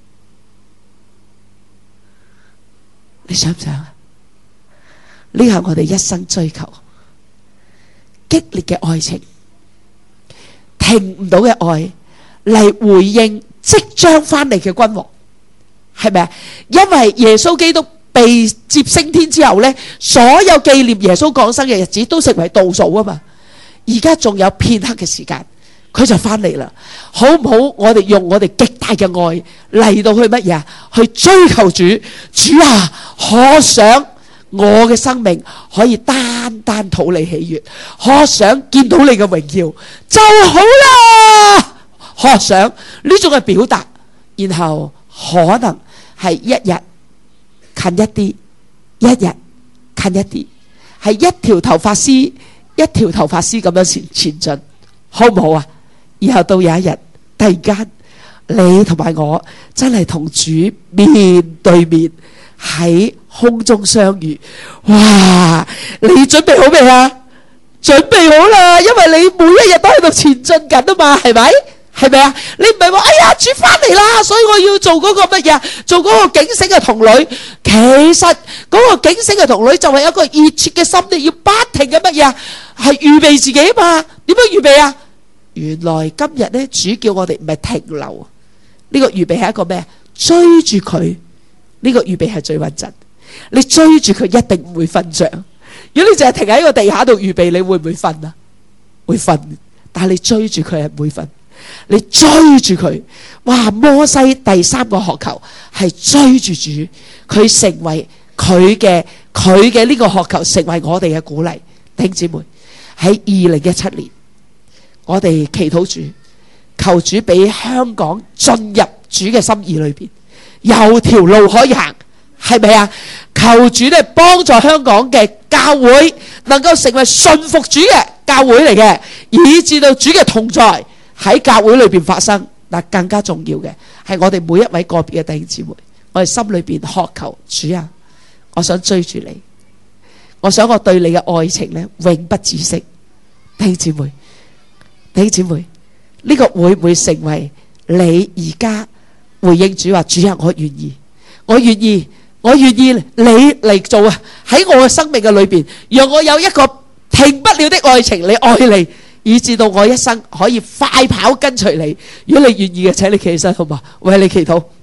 你想唔想啊？呢係我哋一生追求激烈嘅愛情，停唔到嘅愛嚟回應即將翻嚟嘅君王，係咪啊？因為耶穌基督被接升天之後呢，所有紀念耶穌降生嘅日子都成為倒數啊嘛。而家仲有片刻嘅時間，佢就翻嚟啦，好唔好？我哋用我哋極大嘅愛嚟到去乜嘢啊？去追求主，主啊！可想我嘅生命可以單單討你喜悅，可想見到你嘅榮耀就好啦。可想呢種嘅表達，然後可能係一日近一啲，一日近一啲，係一條頭髮絲一條頭髮絲咁樣前前進，好唔好啊？然後到有一日突然間你同埋我真係同主面對面喺空中相遇，哇！你準備好未啊？準備好啦，因為你每一日都喺度前進緊啊嘛，係咪？係咪啊？你唔係話哎呀主翻嚟啦，所以我要做嗰個乜嘢？做嗰個警醒嘅童女。其實嗰個警醒嘅童女就係一個熱切嘅心理，要不停嘅乜嘢？係預備自己啊嘛。點樣預備啊？原來今日咧，主叫我哋唔係停留，呢個預備係一個咩？追住佢，呢個預備係最穩陣。你追住佢一定唔會瞓着。如果你淨係停喺個地下度預備，你會唔會瞓啊？會瞓。但係你追住佢係唔會瞓。你追住佢，哇！摩西第三個渴求係追住主，佢成為佢嘅佢嘅呢個渴求，成為我哋嘅鼓勵。弟兄姊妹，喺二零一七年，我哋祈禱主，求主俾香港進入主嘅心意裏邊，有條路可以行，係咪啊？求主咧幫助香港嘅教會能夠成為信服主嘅教會嚟嘅，以至到主嘅同在喺教會裏邊發生。嗱，更加重要嘅係我哋每一位個別嘅弟兄姊妹，我哋心裏邊渴求主啊，我想追住你，我想我對你嘅愛情咧永不止息。弟兄姊妹，弟兄姊妹，呢個會唔會成為你而家回應主話，主啊，我願意，我願意。我願意你嚟做啊！喺我嘅生命嘅裏邊，讓我有一個停不了的愛情，你愛你，以至到我一生可以快跑跟隨你。如果你願意嘅，請你企起身好嘛？為你祈禱。